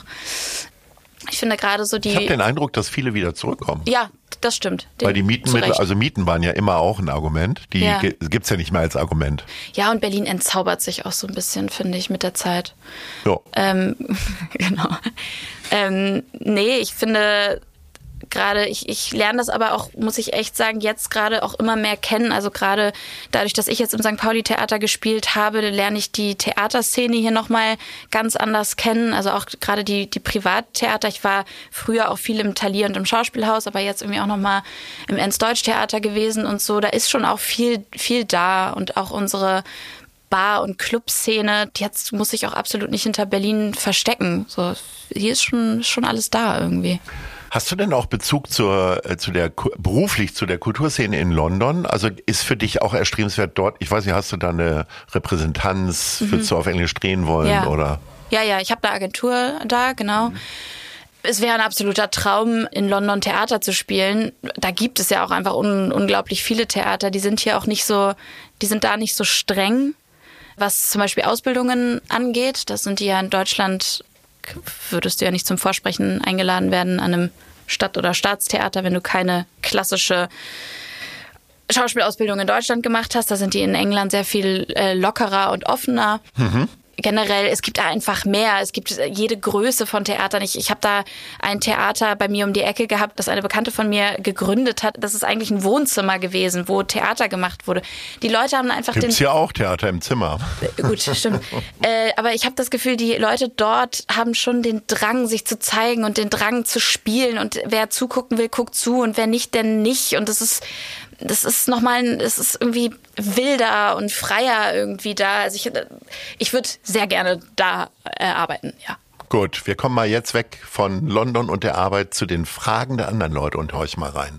Ich finde gerade so die... Ich habe den Eindruck, dass viele wieder zurückkommen. Ja, das stimmt. Weil die Mieten, also Mieten waren ja immer auch ein Argument. Die ja. gibt's ja nicht mehr als Argument. Ja, und Berlin entzaubert sich auch so ein bisschen, finde ich, mit der Zeit. Ja. Ähm, genau. Ähm, nee, ich finde... Gerade, ich, ich lerne das aber auch, muss ich echt sagen, jetzt gerade auch immer mehr kennen. Also gerade dadurch, dass ich jetzt im Sankt Pauli-Theater gespielt habe, lerne ich die Theaterszene hier nochmal ganz anders kennen. Also auch gerade die, die Privattheater. Ich war früher auch viel im Thalia und im Schauspielhaus, aber jetzt irgendwie auch nochmal im Ernst-Deutsch-Theater gewesen und so. Da ist schon auch viel, viel da. Und auch unsere Bar- und Clubszene, die jetzt muss sich auch absolut nicht hinter Berlin verstecken. So, hier ist schon, schon alles da irgendwie. Hast du denn auch Bezug zur, zu der, beruflich zu der Kulturszene in London? Also ist für dich auch erstrebenswert dort, ich weiß nicht, hast du da eine Repräsentanz, mhm. würdest du auf Englisch drehen wollen, ja. oder? Ja, ja, ich habe eine Agentur da, genau. Mhm. Es wäre ein absoluter Traum, in London Theater zu spielen. Da gibt es ja auch einfach un, unglaublich viele Theater, die sind hier auch nicht so, die sind da nicht so streng, was zum Beispiel Ausbildungen angeht. Das sind die ja in Deutschland, würdest du ja nicht zum Vorsprechen eingeladen werden an einem Stadt- oder Staatstheater, wenn du keine klassische Schauspielausbildung in Deutschland gemacht hast. Da sind die in England sehr viel äh, lockerer und offener. Mhm. Generell, es gibt einfach mehr. Es gibt jede Größe von Theatern. Ich, ich habe da ein Theater bei mir um die Ecke gehabt, das eine Bekannte von mir gegründet hat. Das ist eigentlich ein Wohnzimmer gewesen, wo Theater gemacht wurde. Die Leute haben einfach Gibt's den... Gibt's ja auch Theater im Zimmer. Gut, stimmt. äh, aber ich habe das Gefühl, die Leute dort haben schon den Drang, sich zu zeigen und den Drang zu spielen. Und wer zugucken will, guckt zu. Und wer nicht, denn nicht. Und das ist... Das ist nochmal, es ist irgendwie wilder und freier irgendwie da. Also ich, ich würde sehr gerne da äh, arbeiten, ja. Gut, wir kommen mal jetzt weg von London und der Arbeit zu den Fragen der anderen Leute und horch mal rein.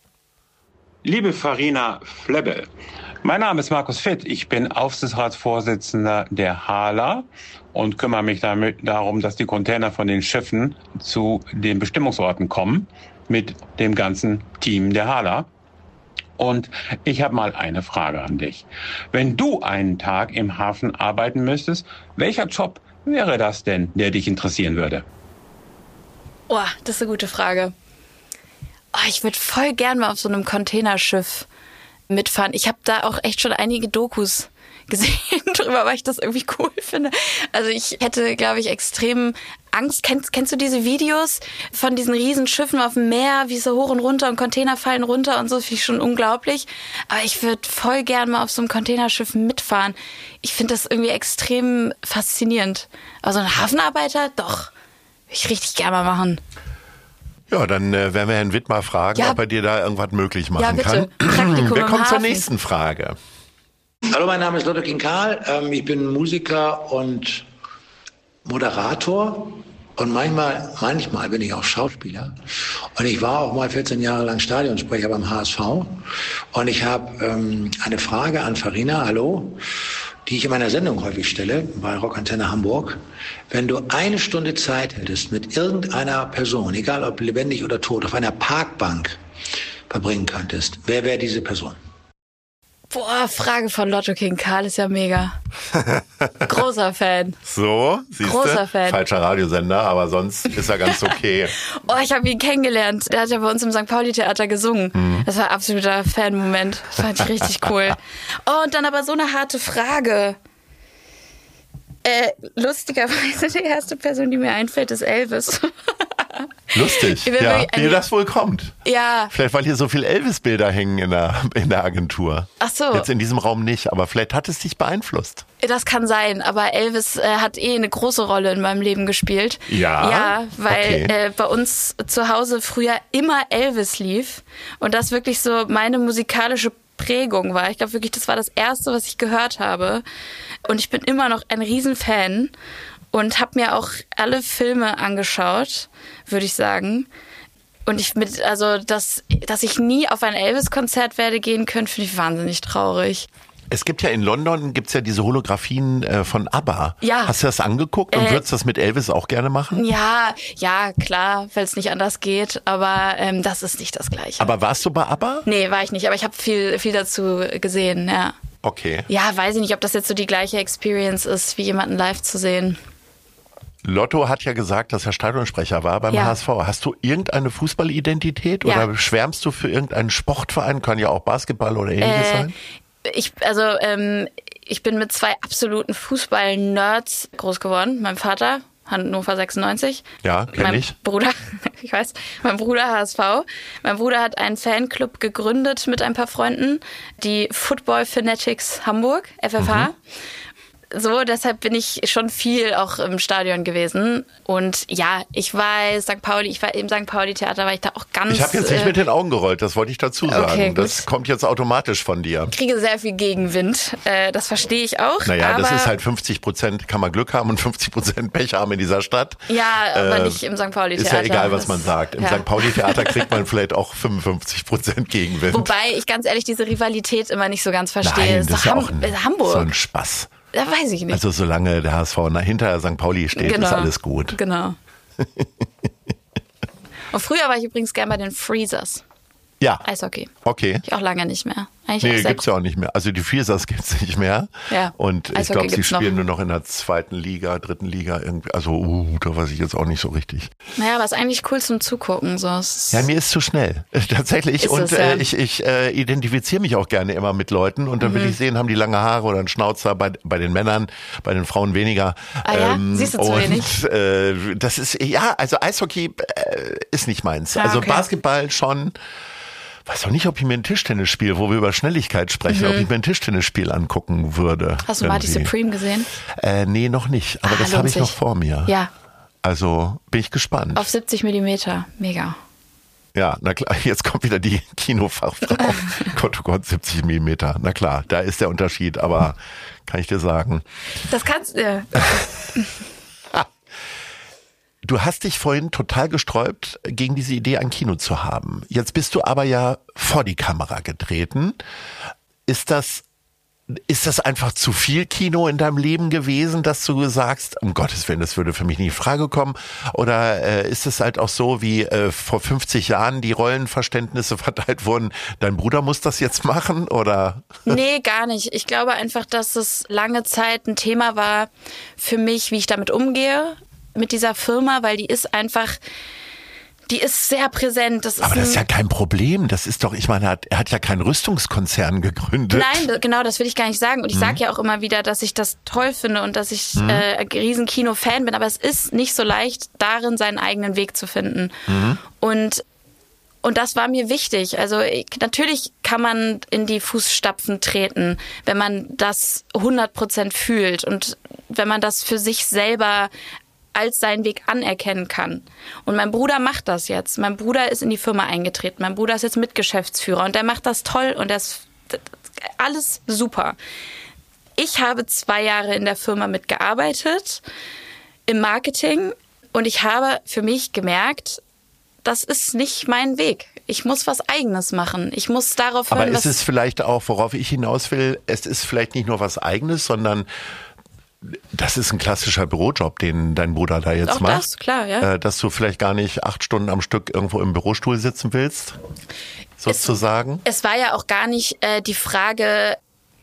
Liebe Farina Flebbe, mein Name ist Markus Fitt. Ich bin Aufsichtsratsvorsitzender der HALA und kümmere mich damit darum, dass die Container von den Schiffen zu den Bestimmungsorten kommen mit dem ganzen Team der HALA. Und ich habe mal eine Frage an dich. Wenn du einen Tag im Hafen arbeiten müsstest, welcher Job wäre das denn, der dich interessieren würde? Oh, das ist eine gute Frage. Oh, ich würde voll gern mal auf so einem Containerschiff mitfahren. Ich habe da auch echt schon einige Dokus gesehen drüber, weil ich das irgendwie cool finde. Also ich hätte, glaube ich, extrem Angst. Kennst, kennst du diese Videos von diesen riesen Schiffen auf dem Meer, wie so hoch und runter und Container fallen runter und so, finde ich schon unglaublich. Aber ich würde voll gern mal auf so einem Containerschiff mitfahren. Ich finde das irgendwie extrem faszinierend. Aber so ein Hafenarbeiter, doch, würde ich richtig gerne mal machen. Ja, dann äh, werden wir Herrn Wittmar fragen, ja, ob er dir da irgendwas möglich machen ja, bitte. kann. Praktikum wir kommen im zur Hafen. nächsten Frage. Hallo, mein Name ist Lotto Kinkal. Ähm, ich bin Musiker und Moderator und manchmal, manchmal bin ich auch Schauspieler. Und ich war auch mal vierzehn Jahre lang Stadionsprecher beim H S V. Und ich habe ähm, eine Frage an Farina, hallo, die ich in meiner Sendung häufig stelle, bei Rockantenne Hamburg. Wenn du eine Stunde Zeit hättest, mit irgendeiner Person, egal ob lebendig oder tot, auf einer Parkbank verbringen könntest, wer wäre diese Person? Boah, Frage von Lotto King Karl ist ja mega. Großer Fan. So, siehst du? Großer Fan. Falscher Radiosender, aber sonst ist er ganz okay. Oh, ich habe ihn kennengelernt. Der hat ja bei uns im Sankt Pauli-Theater gesungen. Mhm. Das war ein absoluter Fan-Moment. Das fand ich richtig cool. Oh, und dann aber so eine harte Frage. Äh, lustigerweise die erste Person, die mir einfällt, ist Elvis. Lustig, ja, wie das wohl kommt. Ja. Vielleicht, weil hier so viele Elvis-Bilder hängen in der, in der Agentur. Ach so. Jetzt in diesem Raum nicht, aber vielleicht hat es dich beeinflusst. Das kann sein, aber Elvis äh, hat eh eine große Rolle in meinem Leben gespielt. Ja? Ja, weil okay. äh, bei uns zu Hause früher immer Elvis lief und das wirklich so meine musikalische Prägung war. Ich glaube wirklich, das war das Erste, was ich gehört habe. Und ich bin immer noch ein Riesenfan und habe mir auch alle Filme angeschaut, würde ich sagen. Und ich mit, also, dass, dass ich nie auf ein Elvis-Konzert werde gehen können, finde ich wahnsinnig traurig. Es gibt ja in London, gibt's ja diese Holographien äh, von ABBA. Ja. Hast du das angeguckt und Äh, würdest das mit Elvis auch gerne machen? Ja, ja, klar, weil es nicht anders geht, aber ähm, das ist nicht das Gleiche. Aber warst du bei ABBA? Nee, war ich nicht, aber ich habe viel, viel dazu gesehen, ja. Okay. Ja, weiß ich nicht, ob das jetzt so die gleiche Experience ist, wie jemanden live zu sehen. Lotto hat ja gesagt, dass er Stadionsprecher war beim Ja. H S V. Hast du irgendeine Fußballidentität Ja. oder schwärmst du für irgendeinen Sportverein? Kann ja auch Basketball oder ähnliches Äh, sein. Ich, also, ähm, ich bin mit zwei absoluten Fußball-Nerds groß geworden. Mein Vater, Hannover sechsundneunzig. Ja, kenn mein ich. Bruder, ich weiß, mein Bruder H S V. Mein Bruder hat einen Fanclub gegründet mit ein paar Freunden, die Football Fanatics Hamburg, F F H. Mhm. So, deshalb bin ich schon viel auch im Stadion gewesen. Und ja, ich weiß, Sankt Pauli, ich war im Sankt Pauli-Theater, war ich da auch ganz... Ich habe jetzt nicht äh, mit den Augen gerollt, das wollte ich dazu sagen. Okay, gut. Das kommt jetzt automatisch von dir. kriege sehr viel Gegenwind. Äh, das verstehe ich auch. Naja, aber das ist halt fünfzig Prozent kann man Glück haben und fünfzig Prozent Pech haben in dieser Stadt. Ja, aber Äh, nicht im Sankt Pauli-Theater. Ist ja egal, was Das- man sagt. Im ja. Sankt Pauli-Theater kriegt man vielleicht auch fünfundfünfzig Prozent Gegenwind. Wobei ich ganz ehrlich diese Rivalität immer nicht so ganz verstehe. Nein, das ist ja Ham- auch ein, äh, Hamburg. so ein Spaß. Da weiß ich nicht. Also solange der H S V hinter Sankt Pauli steht, genau. ist alles gut. Genau. Und früher war ich übrigens gern bei den Freezers. Ja, Eishockey. okay. Ich auch lange nicht mehr. Eigentlich Nee, auch sehr gibt's ja auch nicht mehr. Also die Freezers gibt's nicht mehr. Ja. Und ich Eishockey glaube, sie gibt's noch. spielen nur noch in der zweiten Liga, dritten Liga irgendwie. Also, uh, da weiß ich jetzt auch nicht so richtig. Naja, aber ist eigentlich cool zum Zugucken. So. Es ist- Ja, mir ist zu schnell. Tatsächlich. Ist und es, ja. äh, ich, ich äh, identifiziere mich auch gerne immer mit Leuten. Und dann Mhm. will ich sehen, haben die lange Haare oder einen Schnauzer, bei, bei den Männern, bei den Frauen weniger. Ah ja? Siehst du zu und, wenig? Äh, das ist, ja, also Eishockey äh, ist nicht meins. Ah, also okay. Basketball schon. Weiß auch nicht, ob ich mir ein Tischtennisspiel, wo wir über Schnelligkeit sprechen, ob ich mir ein Tischtennisspiel angucken würde. Mhm. Hast du Marty irgendwie. Supreme gesehen? Äh, nee, noch nicht. Aber Ah, das lohnt habe ich sich. noch vor mir. Ja, Also bin ich gespannt. auf siebzig Millimeter. Mega. Ja, na klar, jetzt kommt wieder die Kinofachfrau. Gott, oh Gott, siebzig Millimeter. Na klar, da ist der Unterschied, aber kann ich dir sagen. Das kannst du. Du hast dich vorhin total gesträubt gegen diese Idee, ein Kino zu haben. Jetzt bist du aber ja vor die Kamera getreten. Ist das, ist das einfach zu viel Kino in deinem Leben gewesen, dass du sagst, um Gottes Willen, das würde für mich nicht in Frage kommen? Oder äh, ist es halt auch so, wie äh, vor fünfzig Jahren die Rollenverständnisse verteilt wurden, dein Bruder muss das jetzt machen? Oder? Nee, gar nicht. Ich glaube einfach, dass es lange Zeit ein Thema war für mich, wie ich damit umgehe, mit dieser Firma, weil die ist einfach, die ist sehr präsent. Das ist Aber das ist ja ein, kein Problem. Das ist doch, ich meine, er hat, er hat ja keinen Rüstungskonzern gegründet. Nein, d- genau, das will ich gar nicht sagen. Und ich Mhm. sage ja auch immer wieder, dass ich das toll finde und dass ich äh, ein riesen Kino-Fan bin. Aber es ist nicht so leicht, darin seinen eigenen Weg zu finden. Mhm. Und Und das war mir wichtig. Also ich, natürlich kann man in die Fußstapfen treten, wenn man das hundert Prozent fühlt und wenn man das für sich selber als seinen Weg anerkennen kann. Und mein Bruder macht das jetzt. Mein Bruder ist in die Firma eingetreten. Mein Bruder ist jetzt Mitgeschäftsführer und der macht das toll und das ist alles super. Ich habe zwei Jahre in der Firma mitgearbeitet, im Marketing, und ich habe für mich gemerkt, das ist nicht mein Weg. Ich muss was Eigenes machen. Ich muss darauf hören, Aber ist was... es vielleicht auch, worauf ich hinaus will, es ist vielleicht nicht nur was Eigenes, sondern das ist ein klassischer Bürojob, den dein Bruder da jetzt Auch macht. das, klar, ja. Äh, dass du vielleicht gar nicht acht Stunden am Stück irgendwo im Bürostuhl sitzen willst, sozusagen. Es war ja auch gar nicht äh, die Frage,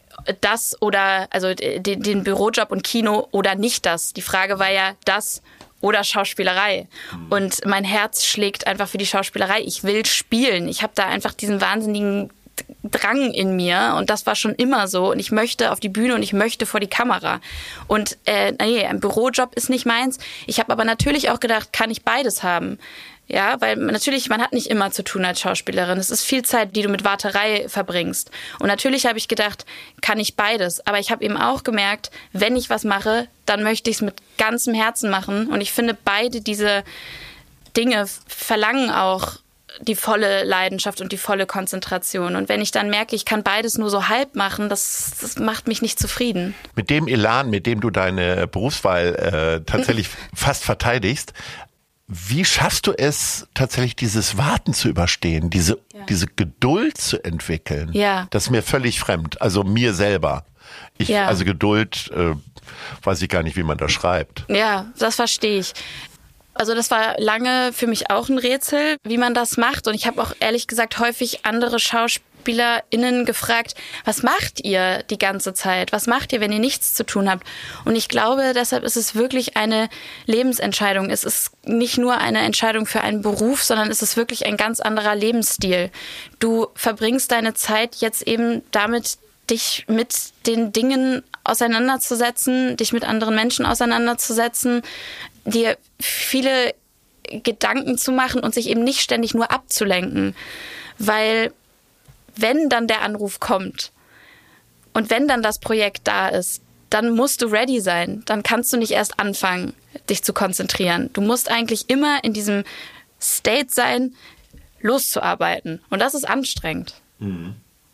das oder, also den, den Bürojob und Kino oder nicht das. Die Frage war ja das oder Schauspielerei. Und mein Herz schlägt einfach für die Schauspielerei. Ich will spielen. Ich habe da einfach diesen wahnsinnigen Drang in mir und das war schon immer so und ich möchte auf die Bühne und ich möchte vor die Kamera und äh, nee, ein Bürojob ist nicht meins. Ich habe aber natürlich auch gedacht, kann ich beides haben? Ja, weil natürlich, man hat nicht immer zu tun als Schauspielerin. Es ist viel Zeit, die du mit Warterei verbringst. Und natürlich habe ich gedacht, kann ich beides. Aber ich habe eben auch gemerkt, wenn ich was mache, dann möchte ich es mit ganzem Herzen machen. Und ich finde, beide diese Dinge verlangen auch die volle Leidenschaft und die volle Konzentration. Und wenn ich dann merke, ich kann beides nur so halb machen, das, das macht mich nicht zufrieden. Mit dem Elan, mit dem du deine Berufswahl äh, tatsächlich fast verteidigst, Wie schaffst du es, tatsächlich dieses Warten zu überstehen, diese, ja. diese Geduld zu entwickeln? Ja. Das ist mir völlig fremd, also mir selber. Ich, ja. Also Geduld, äh, weiß ich gar nicht, wie man das schreibt. Ja, das verstehe ich. Also das war lange für mich auch ein Rätsel, wie man das macht. Und ich habe auch ehrlich gesagt häufig andere SchauspielerInnen gefragt, was macht ihr die ganze Zeit? Was macht ihr, wenn ihr nichts zu tun habt? Und ich glaube, deshalb ist es wirklich eine Lebensentscheidung. Es ist nicht nur eine Entscheidung für einen Beruf, sondern es ist wirklich ein ganz anderer Lebensstil. Du verbringst deine Zeit jetzt eben damit, dich mit den Dingen auseinanderzusetzen, dich mit anderen Menschen auseinanderzusetzen, dir viele Gedanken zu machen und sich eben nicht ständig nur abzulenken. Weil wenn dann der Anruf kommt und wenn dann das Projekt da ist, dann musst du ready sein. Dann kannst du nicht erst anfangen, dich zu konzentrieren. Du musst eigentlich immer in diesem State sein, loszuarbeiten. Und das ist anstrengend. Mhm.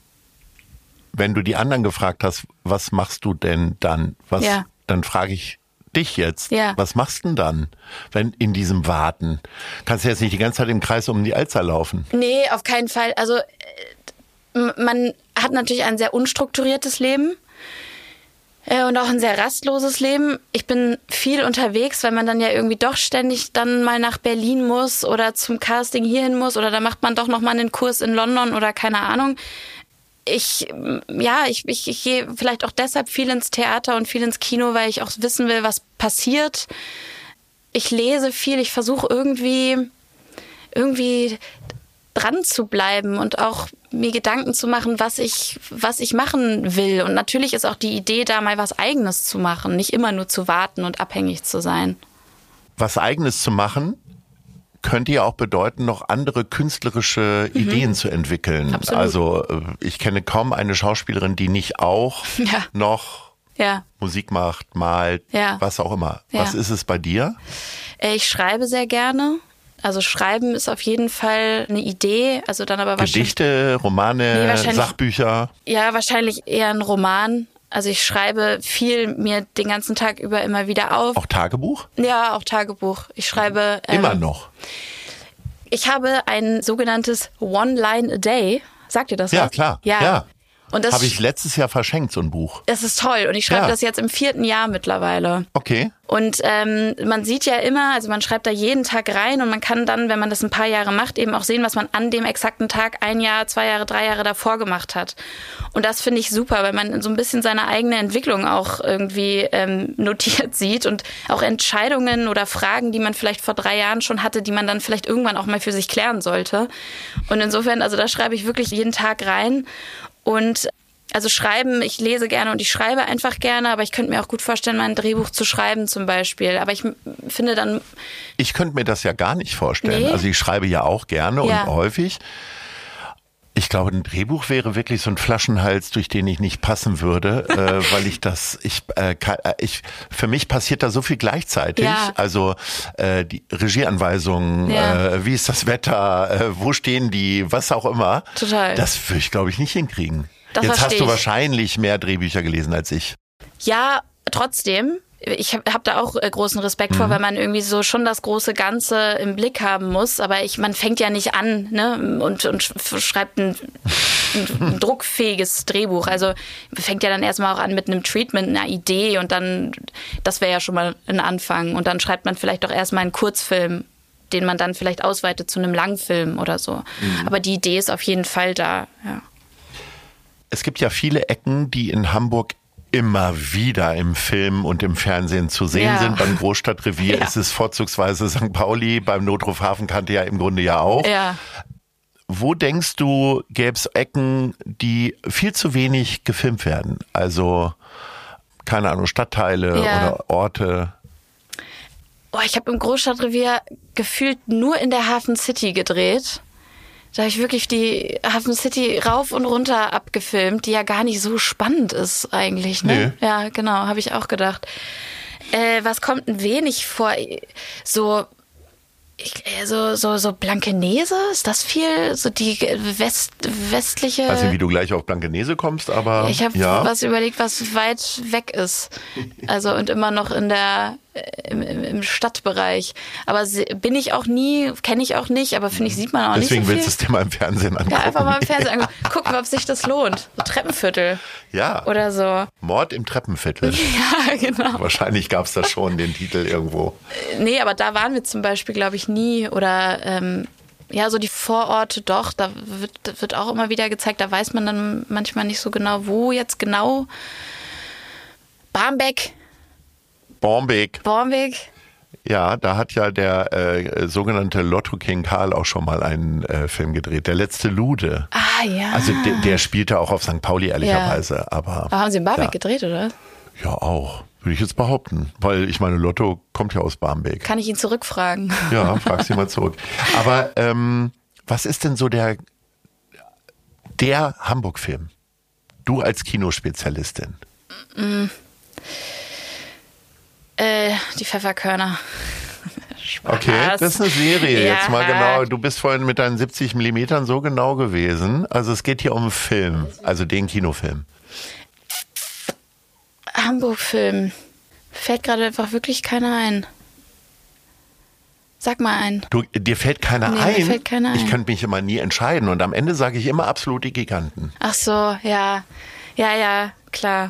Wenn du die anderen gefragt hast, was machst du denn dann? Was, ja. Dann frage ich dich jetzt, ja. was machst du denn dann, wenn in diesem Warten? Kannst du jetzt nicht die ganze Zeit im Kreis um die Alster laufen? Nee, auf keinen Fall. Also man hat natürlich ein sehr unstrukturiertes Leben äh, und auch ein sehr rastloses Leben. Ich bin viel unterwegs, weil man dann ja irgendwie doch ständig dann mal nach Berlin muss oder zum Casting hierhin muss oder da macht man doch noch mal einen Kurs in London oder keine Ahnung. Ich, ja, ich, ich, ich gehe vielleicht auch deshalb viel ins Theater und viel ins Kino, weil ich auch wissen will, was passiert. Ich lese viel, ich versuche irgendwie, irgendwie dran zu bleiben und auch mir Gedanken zu machen, was ich, was ich machen will. Und natürlich ist auch die Idee, da mal was Eigenes zu machen, nicht immer nur zu warten und abhängig zu sein. Was Eigenes zu machen könnte ja auch bedeuten, noch andere künstlerische mhm. Ideen zu entwickeln. Absolut. Also ich kenne kaum eine Schauspielerin, die nicht auch ja. noch ja. Musik macht, malt, ja. was auch immer. Ja. Was ist es bei dir? Ich schreibe sehr gerne. Also Schreiben ist auf jeden Fall eine Idee. Also dann aber Gedichte, Romane, nee, Sachbücher? Ja, wahrscheinlich eher ein Roman. Also ich schreibe viel mir den ganzen Tag über immer wieder auf. Auch Tagebuch? Ja, auch Tagebuch. Ich schreibe... Ähm, immer noch? Ich habe ein sogenanntes One-Line-a-Day. Sagt ihr das was? Ja, klar. Ja. ja. Und das habe ich letztes Jahr verschenkt, so ein Buch. Das ist toll. Und ich schreibe ja. das jetzt im vierten Jahr mittlerweile. Okay. Und ähm, man sieht ja immer, also man schreibt da jeden Tag rein und man kann dann, wenn man das ein paar Jahre macht, eben auch sehen, was man an dem exakten Tag ein Jahr, zwei Jahre, drei Jahre davor gemacht hat. Und das finde ich super, weil man so ein bisschen seine eigene Entwicklung auch irgendwie ähm, notiert sieht und auch Entscheidungen oder Fragen, die man vielleicht vor drei Jahren schon hatte, die man dann vielleicht irgendwann auch mal für sich klären sollte. Und insofern, also da schreibe ich wirklich jeden Tag rein. Und also schreiben, ich lese gerne und ich schreibe einfach gerne, aber ich könnte mir auch gut vorstellen, mal ein Drehbuch zu schreiben zum Beispiel. Aber ich finde dann... Ich könnte mir das ja gar nicht vorstellen. Nee. Also ich schreibe ja auch gerne ja. und häufig. Ich glaube, ein Drehbuch wäre wirklich so ein Flaschenhals, durch den ich nicht passen würde, äh, weil ich das, ich, äh, ich, für mich passiert da so viel gleichzeitig. Ja. Also äh, die Regieanweisungen, ja. äh, wie ist das Wetter, äh, wo stehen die, was auch immer. Total. Das würde ich, glaube ich, nicht hinkriegen. Das Jetzt hast du ich. wahrscheinlich mehr Drehbücher gelesen als ich. Ja, trotzdem. Ich habe hab da auch äh, großen Respekt mhm. vor, weil man irgendwie so schon das große Ganze im Blick haben muss. Aber ich, man fängt ja nicht an, ne, und, und schreibt ein, ein druckfähiges Drehbuch. Also fängt ja dann erstmal auch an mit einem Treatment, einer Idee und dann, das wäre ja schon mal ein Anfang. Und dann schreibt man vielleicht auch erstmal einen Kurzfilm, den man dann vielleicht ausweitet zu einem Langfilm oder so. Mhm. Aber die Idee ist auf jeden Fall da, ja. Es gibt ja viele Ecken, die in Hamburg immer wieder im Film und im Fernsehen zu sehen ja. sind. Beim Großstadtrevier ja. ist es vorzugsweise Sankt Pauli, beim Notruf Hafenkante ja im Grunde ja auch. Ja. Wo denkst du, gäbe es Ecken, die viel zu wenig gefilmt werden? Also, keine Ahnung, Stadtteile ja. oder Orte? Oh, ich habe im Großstadtrevier gefühlt nur in der Hafen City gedreht. Da habe ich wirklich die Hafen City rauf und runter abgefilmt, die ja gar nicht so spannend ist eigentlich. Ne? Nee. Ja, genau, habe ich auch gedacht. Äh, was kommt ein wenig vor? So, ich, so, so, so Blankenese, ist das viel? So die West, westliche... Ich weiß nicht, wie du gleich auf Blankenese kommst, aber Ich habe ja. was überlegt, was weit weg ist. Also und immer noch in der im, im Stadtbereich. Aber bin ich auch nie, kenne ich auch nicht, aber finde ich, sieht man auch Deswegen nicht so viel. Deswegen willst du es dir mal im Fernsehen angucken. Ja, einfach mal im Fernsehen angucken. Gucken, ob sich das lohnt. So Treppenviertel. Ja. Oder so. Mord im Treppenviertel. Ja, genau. Wahrscheinlich gab es da schon den Titel irgendwo. Nee, aber da waren wir zum Beispiel, glaube ich, nie. Oder ähm, ja, so die Vororte doch. Da wird, wird auch immer wieder gezeigt. Da weiß man dann manchmal nicht so genau, wo jetzt genau. Barmbek. Barmbek. Barmbek. Ja, da hat ja der äh, sogenannte Lotto King Karl auch schon mal einen äh, Film gedreht. Der letzte Lude. Ah, ja. Also der, der spielte auch auf Sankt Pauli, ehrlicherweise. Ja. Aber, aber haben Sie in Barmbek ja. gedreht, oder? Ja, auch. Würde ich jetzt behaupten. Weil ich meine, Lotto kommt ja aus Barmbek. Kann ich ihn zurückfragen? Ja, frag sie mal zurück. Aber ähm, was ist denn so der, der Hamburg-Film? Du als Kinospezialistin. Mm. Äh, die Pfefferkörner. Spaß. Okay, das ist eine Serie. Ja. Jetzt mal genau. Du bist vorhin mit deinen siebzig Millimetern so genau gewesen. Also es geht hier um einen Film, also den Kinofilm. Hamburg-Film. Fällt gerade einfach wirklich keiner ein. Sag mal einen. Du, dir fällt keiner nee, ein? Mir fällt keiner ein. Ich könnte mich immer nie entscheiden und am Ende sage ich immer absolut die Giganten. Ach so, ja. Ja, ja, klar.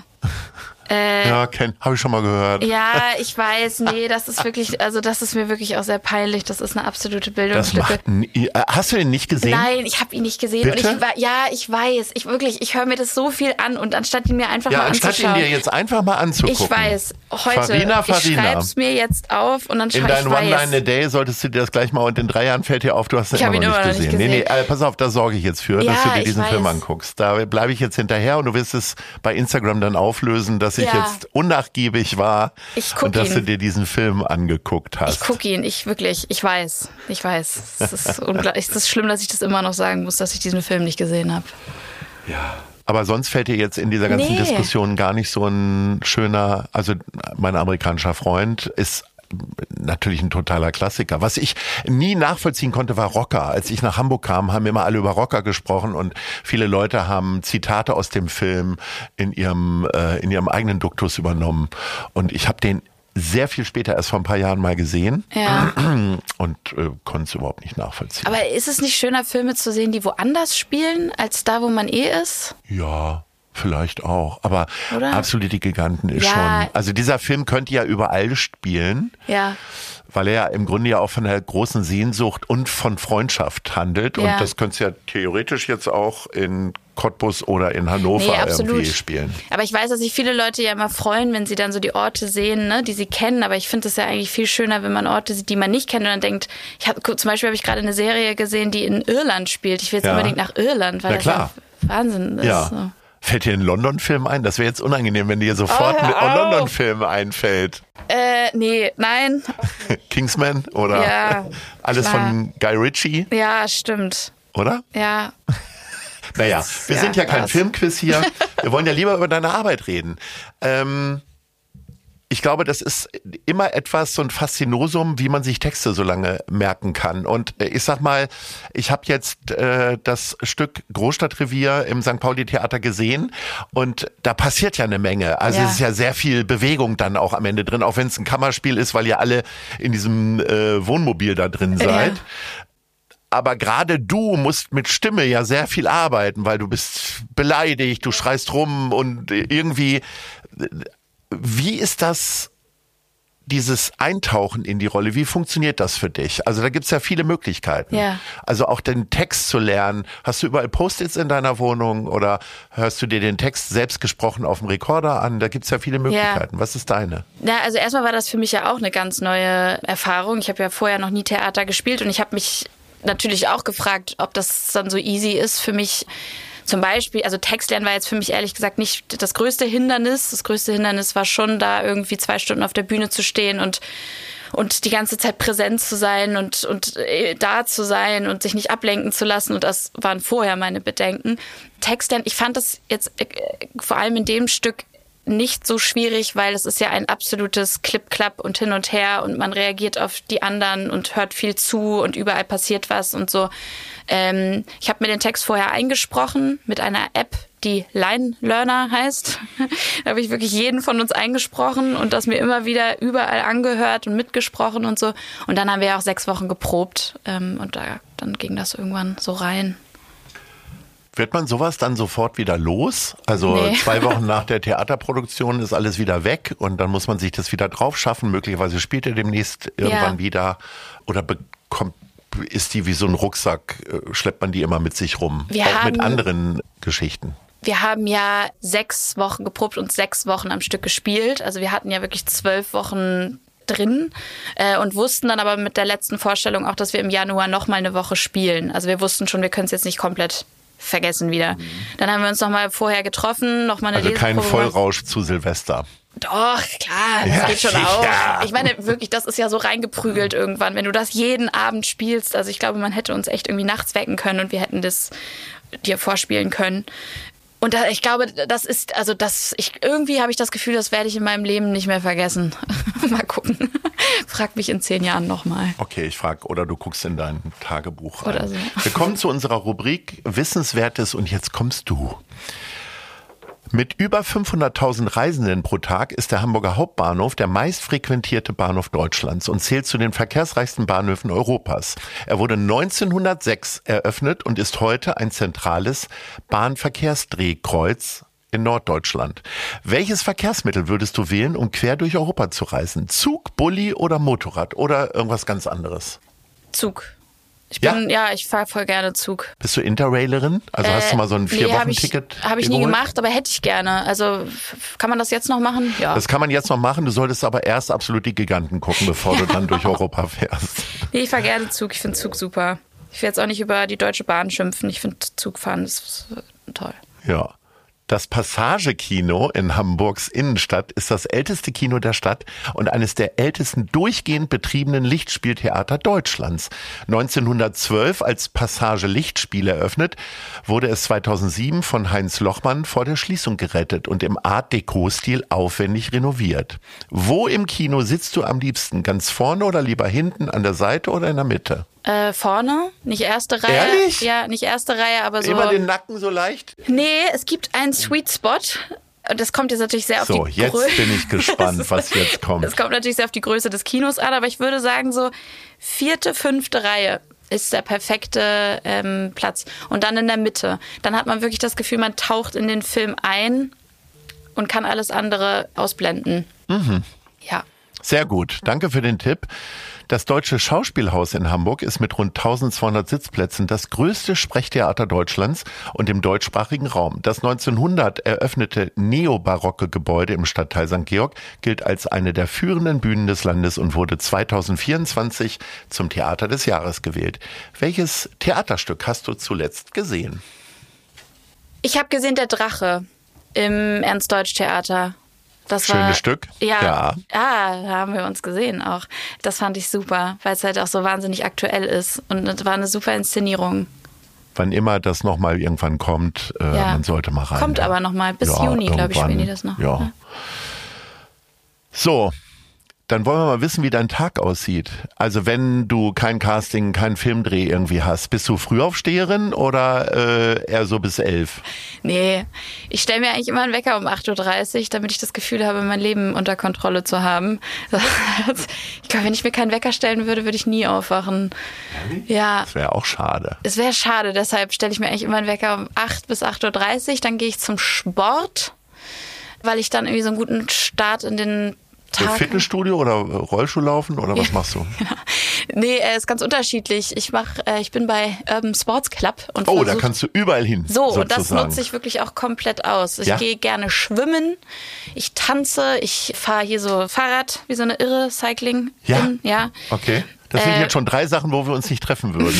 Äh, ja, habe ich schon mal gehört. Ja, ich weiß, nee, das ist wirklich, also das ist mir wirklich auch sehr peinlich. Das ist eine absolute Das Bildungslücke. macht, hast du den nicht gesehen? Nein, ich habe ihn nicht gesehen. Bitte? Und ich war, ja, ich weiß, ich wirklich, ich höre mir das so viel an und anstatt ihn mir einfach ja, mal anstatt anzuschauen. ihn dir jetzt einfach mal anzugucken. Ich weiß, heute, Farina, Farina. ich schreib's mir jetzt auf und dann schreibe ich In deinem One Line a Day solltest du dir das gleich mal und in drei Jahren fällt dir auf, du hast ihn immer, noch nicht, immer gesehen. nicht gesehen. Nee, nee, äh, pass auf, da sorge ich jetzt für, ja, dass du dir diesen weiß. Film anguckst. Da bleibe ich jetzt hinterher und du wirst es bei Instagram dann auflösen, dass ich Ja. jetzt unnachgiebig war Ich guck und dass ihn. du dir diesen Film angeguckt hast. Ich gucke ihn, ich wirklich, ich weiß, ich weiß. Es ist unglaublich, es ist schlimm, dass ich das immer noch sagen muss, dass ich diesen Film nicht gesehen habe. Ja. Aber sonst fällt dir jetzt in dieser ganzen Nee. Diskussion gar nicht so ein schöner, also mein amerikanischer Freund ist natürlich ein totaler Klassiker. Was ich nie nachvollziehen konnte, war Rocker. Als ich nach Hamburg kam, haben immer alle über Rocker gesprochen und viele Leute haben Zitate aus dem Film in ihrem äh, in ihrem eigenen Duktus übernommen. Und ich habe den sehr viel später, erst vor ein paar Jahren mal gesehen Ja. und äh, konnte es überhaupt nicht nachvollziehen. Aber ist es nicht schöner, Filme zu sehen, die woanders spielen, als da, wo man eh ist? Ja, vielleicht auch. Aber Oder? Absolut die Giganten ist Ja. schon. Also dieser Film könnte ja überall spielen. Ja. Weil er ja im Grunde ja auch von der großen Sehnsucht und von Freundschaft handelt. Ja. Und das könnte ja theoretisch jetzt auch in Cottbus oder in Hannover Nee, absolut. irgendwie spielen. Aber ich weiß, dass sich viele Leute ja immer freuen, wenn sie dann so die Orte sehen, ne, die sie kennen. Aber ich finde es ja eigentlich viel schöner, wenn man Orte sieht, die man nicht kennt und dann denkt, ich hab, zum Beispiel habe ich gerade eine Serie gesehen, die in Irland spielt. Ich will jetzt Ja. unbedingt nach Irland, weil Na das klar. ja Wahnsinn ist. Ja. So. Fällt dir ein London-Film ein? Das wäre jetzt unangenehm, wenn dir sofort Oh, hör ein auf. London-Film einfällt. Äh, nee, nein. Kingsman oder Ja, alles klar. von Guy Ritchie, Ja, stimmt. oder? Ja. Naja, wir Ja, sind ja kein was. Filmquiz hier. Wir wollen ja lieber über deine Arbeit reden. Ähm, ich glaube, das ist immer etwas, so ein Faszinosum, wie man sich Texte so lange merken kann. Und äh, ich sag mal, ich habe jetzt äh, das Stück Großstadtrevier im Sankt Pauli-Theater gesehen und da passiert ja eine Menge. Also Ja. es ist ja sehr viel Bewegung dann auch am Ende drin, auch wenn es ein Kammerspiel ist, weil ihr alle in diesem äh, Wohnmobil da drin seid. Ja. Aber gerade du musst mit Stimme ja sehr viel arbeiten, weil du bist beleidigt, du schreist rum und irgendwie, wie ist das, dieses Eintauchen in die Rolle, wie funktioniert das für dich? Also da gibt's ja viele Möglichkeiten. Ja. Also auch den Text zu lernen. Hast du überall Post-its in deiner Wohnung oder hörst du dir den Text selbst gesprochen auf dem Rekorder an? Da gibt's ja viele Möglichkeiten. Was ist deine? Ja, also erstmal war das für mich ja auch eine ganz neue Erfahrung. Ich habe ja vorher noch nie Theater gespielt und ich habe mich natürlich auch gefragt, ob das dann so easy ist für mich. Zum Beispiel, also Textlernen war jetzt für mich ehrlich gesagt nicht das größte Hindernis. Das größte Hindernis war schon, da irgendwie zwei Stunden auf der Bühne zu stehen und und die ganze Zeit präsent zu sein und und äh, da zu sein und sich nicht ablenken zu lassen. Und das waren vorher meine Bedenken. Textlernen, ich fand das jetzt äh, vor allem in dem Stück nicht so schwierig, weil es ist ja ein absolutes Klipp-Klapp und hin und her und man reagiert auf die anderen und hört viel zu und überall passiert was und so. Ähm, ich habe mir den Text vorher eingesprochen mit einer App, die Line Learner heißt. Da habe ich wirklich jeden von uns eingesprochen und das mir immer wieder überall angehört und mitgesprochen und so. Und dann haben wir ja auch sechs Wochen geprobt ähm, und da, dann ging das irgendwann so rein. Wird man sowas dann sofort wieder los? Also nee. Zwei Wochen nach der Theaterproduktion ist alles wieder weg und dann muss man sich das wieder drauf schaffen. Möglicherweise spielt ihr demnächst irgendwann ja. wieder oder bekommt, ist die wie so ein Rucksack, schleppt man die immer mit sich rum? Wir auch haben, mit anderen Geschichten. Wir haben ja sechs Wochen geprobt und sechs Wochen am Stück gespielt. Also wir hatten ja wirklich zwölf Wochen drin äh, und wussten dann aber mit der letzten Vorstellung auch, dass wir im Januar noch mal eine Woche spielen. Also wir wussten schon, wir können es jetzt nicht komplett vergessen wieder. Mhm. Dann haben wir uns noch mal vorher getroffen, noch mal eine Also kein Leseprobe Vollrausch zu Silvester. Doch, klar, das ja, geht schon auch. Ja. Ich meine, wirklich, das ist ja so reingeprügelt irgendwann, wenn du das jeden Abend spielst. Also ich glaube, man hätte uns echt irgendwie nachts wecken können und wir hätten das dir vorspielen können. Und da, ich glaube, das ist, also das, ich irgendwie habe ich das Gefühl, das werde ich in meinem Leben nicht mehr vergessen. Mal gucken. Frag mich in zehn Jahren nochmal. Okay, ich frage, oder du guckst in dein Tagebuch rein. Oder so. Wir kommen zu unserer Rubrik Wissenswertes und jetzt kommst du. Mit über fünfhunderttausend Reisenden pro Tag ist der Hamburger Hauptbahnhof der meistfrequentierte Bahnhof Deutschlands und zählt zu den verkehrsreichsten Bahnhöfen Europas. Er wurde neunzehnhundertsechs eröffnet und ist heute ein zentrales Bahnverkehrsdrehkreuz in Norddeutschland. Welches Verkehrsmittel würdest du wählen, um quer durch Europa zu reisen? Zug, Bulli oder Motorrad oder irgendwas ganz anderes? Zug. Ich bin, ja, ja ich fahre voll gerne Zug. Bist du Interrailerin? Also äh, hast du mal so ein Vier-Wochen-Ticket? Nee, habe ich nie gemacht, aber hätte ich gerne. Also kann man das jetzt noch machen? Ja. Das kann man jetzt noch machen. Du solltest aber erst absolut die Giganten gucken, bevor ja. du dann durch Europa fährst. Nee, ich fahre gerne Zug. Ich finde Zug super. Ich will jetzt auch nicht über die Deutsche Bahn schimpfen. Ich finde Zugfahren ist toll. Ja. Das Passage-Kino in Hamburgs Innenstadt ist das älteste Kino der Stadt und eines der ältesten durchgehend betriebenen Lichtspieltheater Deutschlands. neunzehnhundertzwölf als Passage Lichtspiel eröffnet, wurde es zweitausendsieben von Heinz Lochmann vor der Schließung gerettet und im Art-Deco-Stil aufwendig renoviert. Wo im Kino sitzt du am liebsten? Ganz vorne oder lieber hinten, an der Seite oder in der Mitte? Äh, vorne, nicht erste Reihe. Ehrlich? Ja, nicht erste Reihe, aber so. Immer den Nacken so leicht? Nee, es gibt einen Sweet Spot. Das kommt jetzt natürlich sehr auf so, die Größe. So, jetzt bin ich gespannt, was jetzt kommt. Es kommt natürlich sehr auf die Größe des Kinos an, aber ich würde sagen so vierte, fünfte Reihe ist der perfekte ähm, Platz. Und dann in der Mitte. Dann hat man wirklich das Gefühl, man taucht in den Film ein und kann alles andere ausblenden. Mhm. Ja. Sehr gut, danke für den Tipp. Das Deutsche Schauspielhaus in Hamburg ist mit rund eintausendzweihundert Sitzplätzen das größte Sprechtheater Deutschlands und im deutschsprachigen Raum. Das neunzehnhundert eröffnete neobarocke Gebäude im Stadtteil Sankt Georg gilt als eine der führenden Bühnen des Landes und wurde zweitausendvierundzwanzig zum Theater des Jahres gewählt. Welches Theaterstück hast du zuletzt gesehen? Ich habe gesehen Der Drache im Ernst-Deutsch-Theater. Das Schönes war, Stück. Ja, ja. Ah, da haben wir uns gesehen auch. Das fand ich super, weil es halt auch so wahnsinnig aktuell ist. Und es war eine super Inszenierung. Wann immer das nochmal irgendwann kommt, äh, ja. man sollte mal rein. Kommt ja. aber nochmal. Bis ja, Juni, glaube ich, spielen die das noch. Ja. ja. So. Dann wollen wir mal wissen, wie dein Tag aussieht. Also wenn du kein Casting, kein Filmdreh irgendwie hast, bist du Frühaufsteherin oder äh, eher so bis elf? Nee, ich stelle mir eigentlich immer einen Wecker um acht Uhr dreißig, damit ich das Gefühl habe, mein Leben unter Kontrolle zu haben. Ich glaube, wenn ich mir keinen Wecker stellen würde, würde ich nie aufwachen. Ja. Das wäre auch schade. Es wäre schade, deshalb stelle ich mir eigentlich immer einen Wecker um acht bis acht Uhr dreißig. Dann gehe ich zum Sport, weil ich dann irgendwie so einen guten Start in den Tag. Fitnessstudio oder Rollschuhlaufen oder was ja. machst du? Ja. Nee, es ist ganz unterschiedlich. Ich mach, äh, ich bin bei Urban Sports Club. Und oh, da kannst du überall hin. So, sozusagen. Und das nutze ich wirklich auch komplett aus. Ich ja? gehe gerne schwimmen, ich tanze, ich fahre hier so Fahrrad, wie so eine Irre, Cycling. Ja? Bin, ja. Okay. Das sind äh, jetzt schon drei Sachen, wo wir uns nicht treffen würden.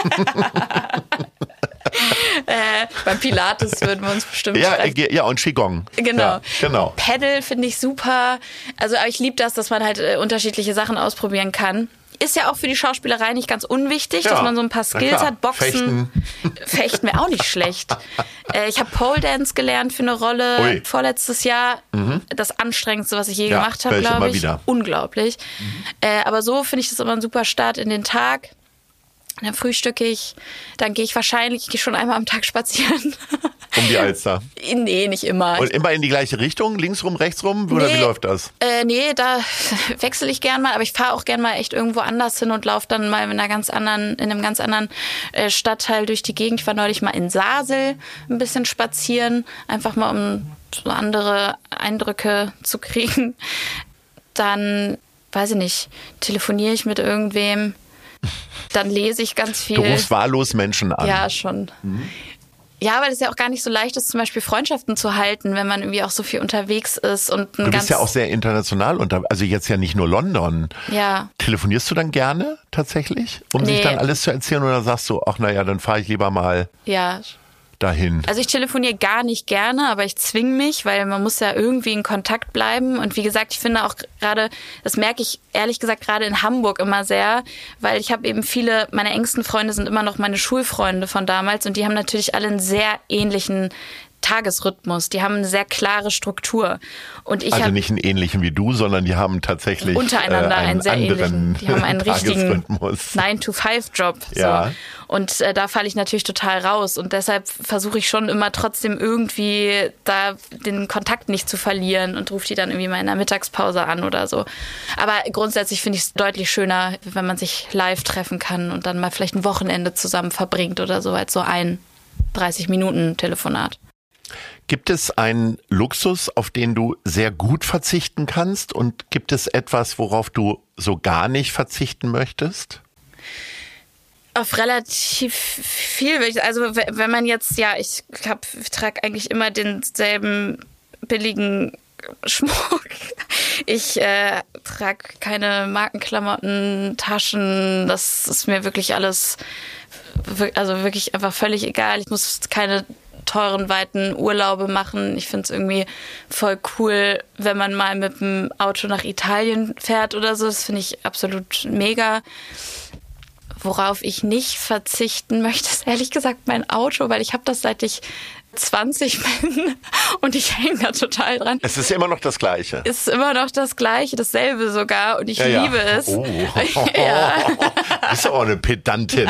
äh, beim Pilates würden wir uns bestimmt ja, treffen. Ja, und Qigong. Genau. Ja, genau. Paddle finde ich super. Also aber ich liebe das, dass man halt äh, unterschiedliche Sachen ausprobieren kann. Ist ja auch für die Schauspielerei nicht ganz unwichtig, ja, dass man so ein paar Skills hat. Boxen, Fechten, Fechten wäre auch nicht schlecht. äh, ich habe Pole Dance gelernt für eine Rolle Ui. vorletztes Jahr. Mhm. Das anstrengendste, was ich je ja, gemacht habe, glaube ich. Wieder. Unglaublich. Mhm. Äh, aber so finde ich das immer ein super Start in den Tag. Dann frühstücke ich, dann gehe ich wahrscheinlich, ich gehe schon einmal am Tag spazieren. Um die Alster? Nee, nicht immer. Und immer in die gleiche Richtung? Links rum, rechts rum? Oder nee, wie läuft das? Äh, nee, da wechsle ich gern mal, aber ich fahre auch gern mal echt irgendwo anders hin und laufe dann mal in einer ganz anderen, in einem ganz anderen äh, Stadtteil durch die Gegend. Ich war neulich mal in Sasel ein bisschen spazieren, einfach mal um so andere Eindrücke zu kriegen. Dann, weiß ich nicht, telefoniere ich mit irgendwem. Dann lese ich ganz viel. Du rufst wahllos Menschen an. Ja, schon. Mhm. Ja, weil es ja auch gar nicht so leicht ist, zum Beispiel Freundschaften zu halten, wenn man irgendwie auch so viel unterwegs ist. Und ein du bist ganz ja auch sehr international unter, also jetzt ja nicht nur London. Ja. Telefonierst du dann gerne tatsächlich, um Nee. sich dann alles zu erzählen, oder sagst du, ach naja, dann fahre ich lieber mal Ja. dahin? Also ich telefoniere gar nicht gerne, aber ich zwinge mich, weil man muss ja irgendwie in Kontakt bleiben. Und wie gesagt, ich finde auch gerade, das merke ich ehrlich gesagt gerade in Hamburg immer sehr, weil ich habe eben viele, meine engsten Freunde sind immer noch meine Schulfreunde von damals und die haben natürlich alle einen sehr ähnlichen Tagesrhythmus. Die haben eine sehr klare Struktur. Und ich Also hab nicht einen ähnlichen wie du, sondern die haben tatsächlich untereinander äh, einen, einen sehr anderen ähnlichen. Die haben einen richtigen Tagesrhythmus. nine to five Job. Ja. So. Und äh, da falle ich natürlich total raus. Und deshalb versuche ich schon immer trotzdem irgendwie da den Kontakt nicht zu verlieren und rufe die dann irgendwie mal in der Mittagspause an oder so. Aber grundsätzlich finde ich es deutlich schöner, wenn man sich live treffen kann und dann mal vielleicht ein Wochenende zusammen verbringt oder so, als so ein dreißig Minuten Telefonat. Gibt es einen Luxus, auf den du sehr gut verzichten kannst, und gibt es etwas, worauf du so gar nicht verzichten möchtest? Auf relativ viel. Also wenn man jetzt, ja, ich hab, trage eigentlich immer denselben billigen Schmuck. Ich äh, trage keine Markenklamotten, Taschen. Das ist mir wirklich alles, also wirklich einfach völlig egal. Ich muss keine teuren, weiten Urlaube machen. Ich finde es irgendwie voll cool, wenn man mal mit dem Auto nach Italien fährt oder so. Das finde ich absolut mega. Worauf ich nicht verzichten möchte, ist ehrlich gesagt mein Auto, weil ich habe das, seit ich zwanzig bin und ich hänge da total dran. Es ist immer noch das Gleiche. Es ist immer noch das Gleiche, dasselbe sogar, und ich ja, ja. liebe es. Oh. Ja. Bist du auch eine Pedantin.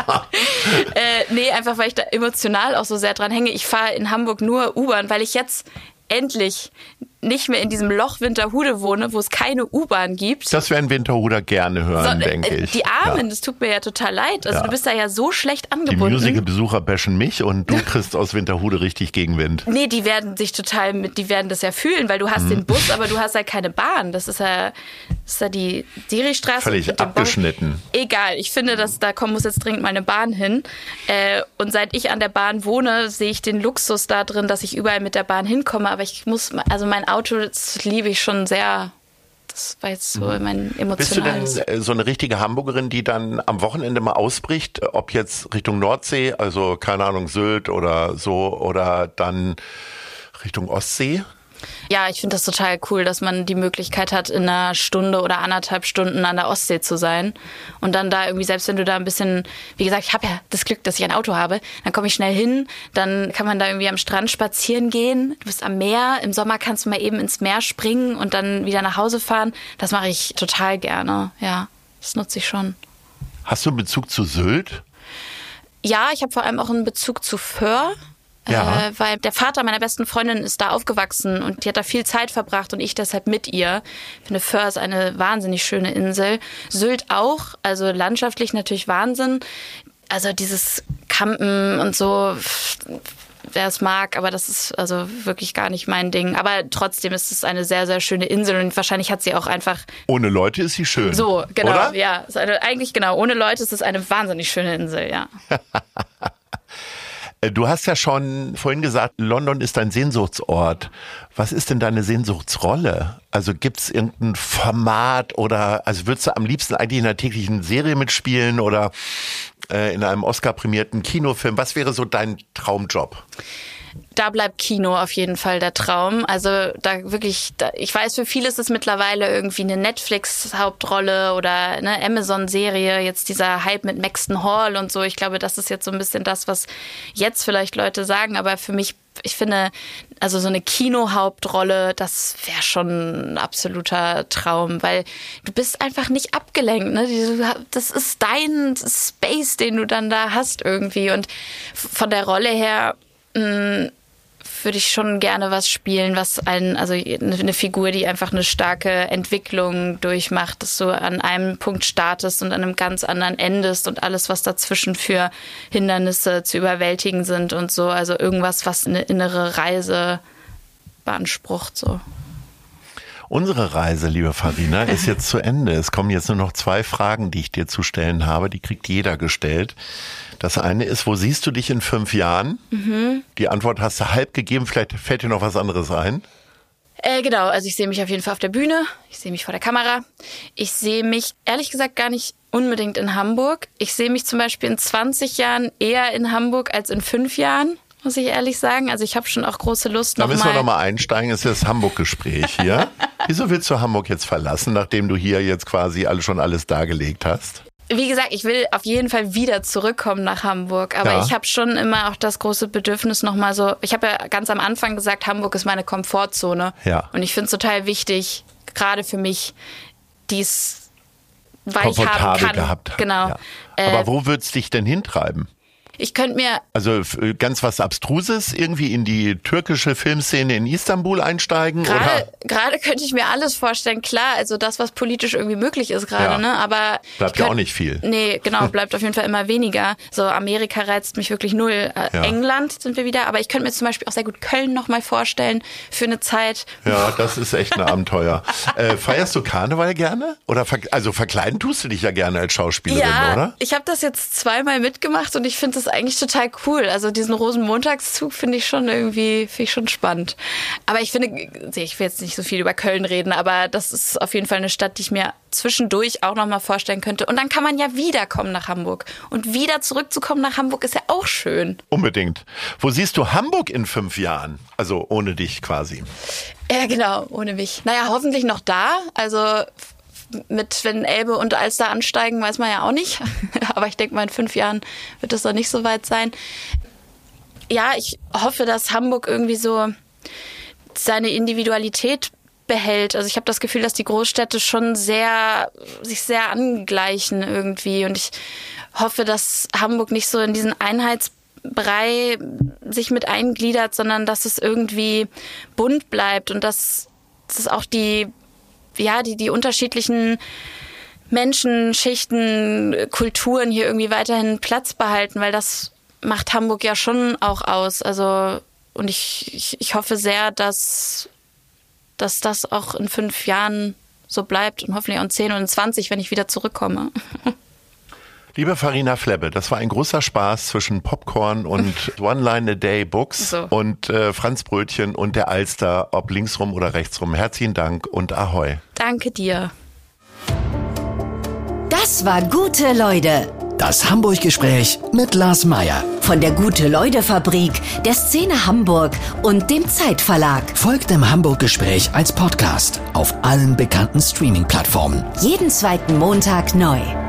äh, nee, einfach weil ich da emotional auch so sehr dran hänge. Ich fahre in Hamburg nur U-Bahn, weil ich jetzt endlich nicht mehr in diesem Loch Winterhude wohne, wo es keine U-Bahn gibt. Das werden Winterhuder gerne hören, so, denke ich. Die Armen, ja. Das tut mir ja total leid. Also ja. du bist da ja so schlecht Die angebunden. Musical-Besucher bashen mich und du kriegst aus Winterhude richtig Gegenwind. Nee, die werden sich total mit, die werden das ja fühlen, weil du hast mhm. den Bus, aber du hast ja keine Bahn. Das ist ja, das ist ja die Siristraße. Völlig abgeschnitten. Bon. Egal, ich finde, dass da kommen muss jetzt dringend meine Bahn hin. Äh, und seit ich an der Bahn wohne, sehe ich den Luxus da drin, dass ich überall mit der Bahn hinkomme. Aber ich muss, also mein Auto, das liebe ich schon sehr. Das war jetzt so mein emotionales. Bist du denn so eine richtige Hamburgerin, die dann am Wochenende mal ausbricht, ob jetzt Richtung Nordsee, also keine Ahnung, Sylt oder so, oder dann Richtung Ostsee? Ja, ich finde das total cool, dass man die Möglichkeit hat, in einer Stunde oder anderthalb Stunden an der Ostsee zu sein. Und dann da irgendwie, selbst wenn du da ein bisschen, wie gesagt, ich habe ja das Glück, dass ich ein Auto habe, dann komme ich schnell hin, dann kann man da irgendwie am Strand spazieren gehen, du bist am Meer, im Sommer kannst du mal eben ins Meer springen und dann wieder nach Hause fahren. Das mache ich total gerne, ja, das nutze ich schon. Hast du einen Bezug zu Sylt? Ja, ich habe vor allem auch einen Bezug zu Föhr. Ja. Äh, weil der Vater meiner besten Freundin ist da aufgewachsen und die hat da viel Zeit verbracht und ich deshalb mit ihr. Ich finde, Föhr ist eine wahnsinnig schöne Insel. Sylt auch, also landschaftlich natürlich Wahnsinn. Also dieses Campen und so, wer es mag, aber das ist also wirklich gar nicht mein Ding. Aber trotzdem ist es eine sehr, sehr schöne Insel und wahrscheinlich hat sie auch einfach... Ohne Leute ist sie schön. So, genau, oder? Ja. Ist eine, eigentlich genau, ohne Leute ist es eine wahnsinnig schöne Insel, ja. Du hast ja schon vorhin gesagt, London ist dein Sehnsuchtsort. Was ist denn deine Sehnsuchtsrolle? Also gibt's irgendein Format oder, also würdest du am liebsten eigentlich in einer täglichen Serie mitspielen oder äh, in einem Oscar-prämierten Kinofilm? Was wäre so dein Traumjob? Da bleibt Kino auf jeden Fall der Traum. Also da wirklich, da, ich weiß, für viele ist es mittlerweile irgendwie eine Netflix-Hauptrolle oder eine Amazon-Serie, jetzt dieser Hype mit Maxton Hall und so. Ich glaube, das ist jetzt so ein bisschen das, was jetzt vielleicht Leute sagen, aber für mich ich finde, also so eine Kinohauptrolle, das wäre schon ein absoluter Traum, weil du bist einfach nicht abgelenkt. Ne? Das ist dein Space, den du dann da hast irgendwie. Und von der Rolle her mh, würde ich schon gerne was spielen, was ein, also eine Figur, die einfach eine starke Entwicklung durchmacht, dass du an einem Punkt startest und an einem ganz anderen endest und alles, was dazwischen für Hindernisse zu überwältigen sind und so. Also irgendwas, was eine innere Reise beansprucht, so. Unsere Reise, liebe Farina, ist jetzt zu Ende. Es kommen jetzt nur noch zwei Fragen, die ich dir zu stellen habe. Die kriegt jeder gestellt. Das eine ist, wo siehst du dich in fünf Jahren? Mhm. Die Antwort hast du halb gegeben. Vielleicht fällt dir noch was anderes ein. Äh, genau, also ich sehe mich auf jeden Fall auf der Bühne. Ich sehe mich vor der Kamera. Ich sehe mich, ehrlich gesagt, gar nicht unbedingt in Hamburg. Ich sehe mich zum Beispiel in zwanzig Jahren eher in Hamburg als in fünf Jahren. Muss ich ehrlich sagen. Also ich habe schon auch große Lust. Da noch müssen mal wir nochmal einsteigen. Das ist das Hamburg-Gespräch hier. Wieso willst du Hamburg jetzt verlassen, nachdem du hier jetzt quasi alle, schon alles dargelegt hast? Wie gesagt, ich will auf jeden Fall wieder zurückkommen nach Hamburg. Aber Ja. ich habe schon immer auch das große Bedürfnis nochmal so, ich habe ja ganz am Anfang gesagt, Hamburg ist meine Komfortzone. Ja. Und ich finde es total wichtig, gerade für mich, dies, weil ich haben Komfortabel kann. gehabt. Genau. Ja. Äh, Aber wo würd's dich denn hintreiben? Ich könnte mir, Also f- ganz was Abstruses, irgendwie in die türkische Filmszene in Istanbul einsteigen? gerade Oder gerade könnte ich mir alles vorstellen. Klar, also das, was politisch irgendwie möglich ist gerade, Ja. ne? Aber Bleibt ich ja auch könnt- nicht viel. Nee, genau, bleibt auf jeden Fall immer weniger. So, Amerika reizt mich wirklich null. Äh, Ja. England sind wir wieder, aber ich könnte mir zum Beispiel auch sehr gut Köln nochmal vorstellen für eine Zeit. Ja, das ist echt ein Abenteuer. Äh, feierst du Karneval gerne? Oder ver also verkleiden tust du dich ja gerne als Schauspielerin, Ja, oder? ich habe das jetzt zweimal mitgemacht und ich finde das eigentlich total cool. Also diesen Rosenmontagszug finde ich schon irgendwie, finde ich schon spannend. Aber ich finde, ich will jetzt nicht so viel über Köln reden, aber das ist auf jeden Fall eine Stadt, die ich mir zwischendurch auch nochmal vorstellen könnte. Und dann kann man ja wiederkommen nach Hamburg. Und wieder zurückzukommen nach Hamburg ist ja auch schön. Unbedingt. Wo siehst du Hamburg in fünf Jahren? Also ohne dich quasi. Ja, genau, ohne mich. Naja, hoffentlich noch da. Also mit, wenn Elbe und Alster ansteigen, weiß man ja auch nicht. Aber ich denke mal, in fünf Jahren wird es noch nicht so weit sein. Ja, ich hoffe, dass Hamburg irgendwie so seine Individualität behält. Also ich habe das Gefühl, dass die Großstädte schon sehr, sich sehr angleichen irgendwie. Und ich hoffe, dass Hamburg nicht so in diesen Einheitsbrei sich mit eingliedert, sondern dass es irgendwie bunt bleibt und dass, dass auch die, ja, die, die unterschiedlichen Menschen, Schichten, Kulturen hier irgendwie weiterhin Platz behalten, weil das macht Hamburg ja schon auch aus. Also, und ich, ich, ich hoffe sehr, dass, dass das auch in fünf Jahren so bleibt und hoffentlich auch in zehn und in zwanzig, wenn ich wieder zurückkomme. Liebe Farina Flebbe, das war ein großer Spaß zwischen Popcorn und One Line a Day Books So. und äh, Franzbrötchen und der Alster, ob linksrum oder rechtsrum. Herzlichen Dank und Ahoi. Danke dir. Das war Gute Leute. Das Hamburg-Gespräch mit Lars Meier. Von der Gute-Leute-Fabrik, der Szene Hamburg und dem Zeitverlag. Folgt dem Hamburg-Gespräch als Podcast auf allen bekannten Streaming-Plattformen. Jeden zweiten Montag neu.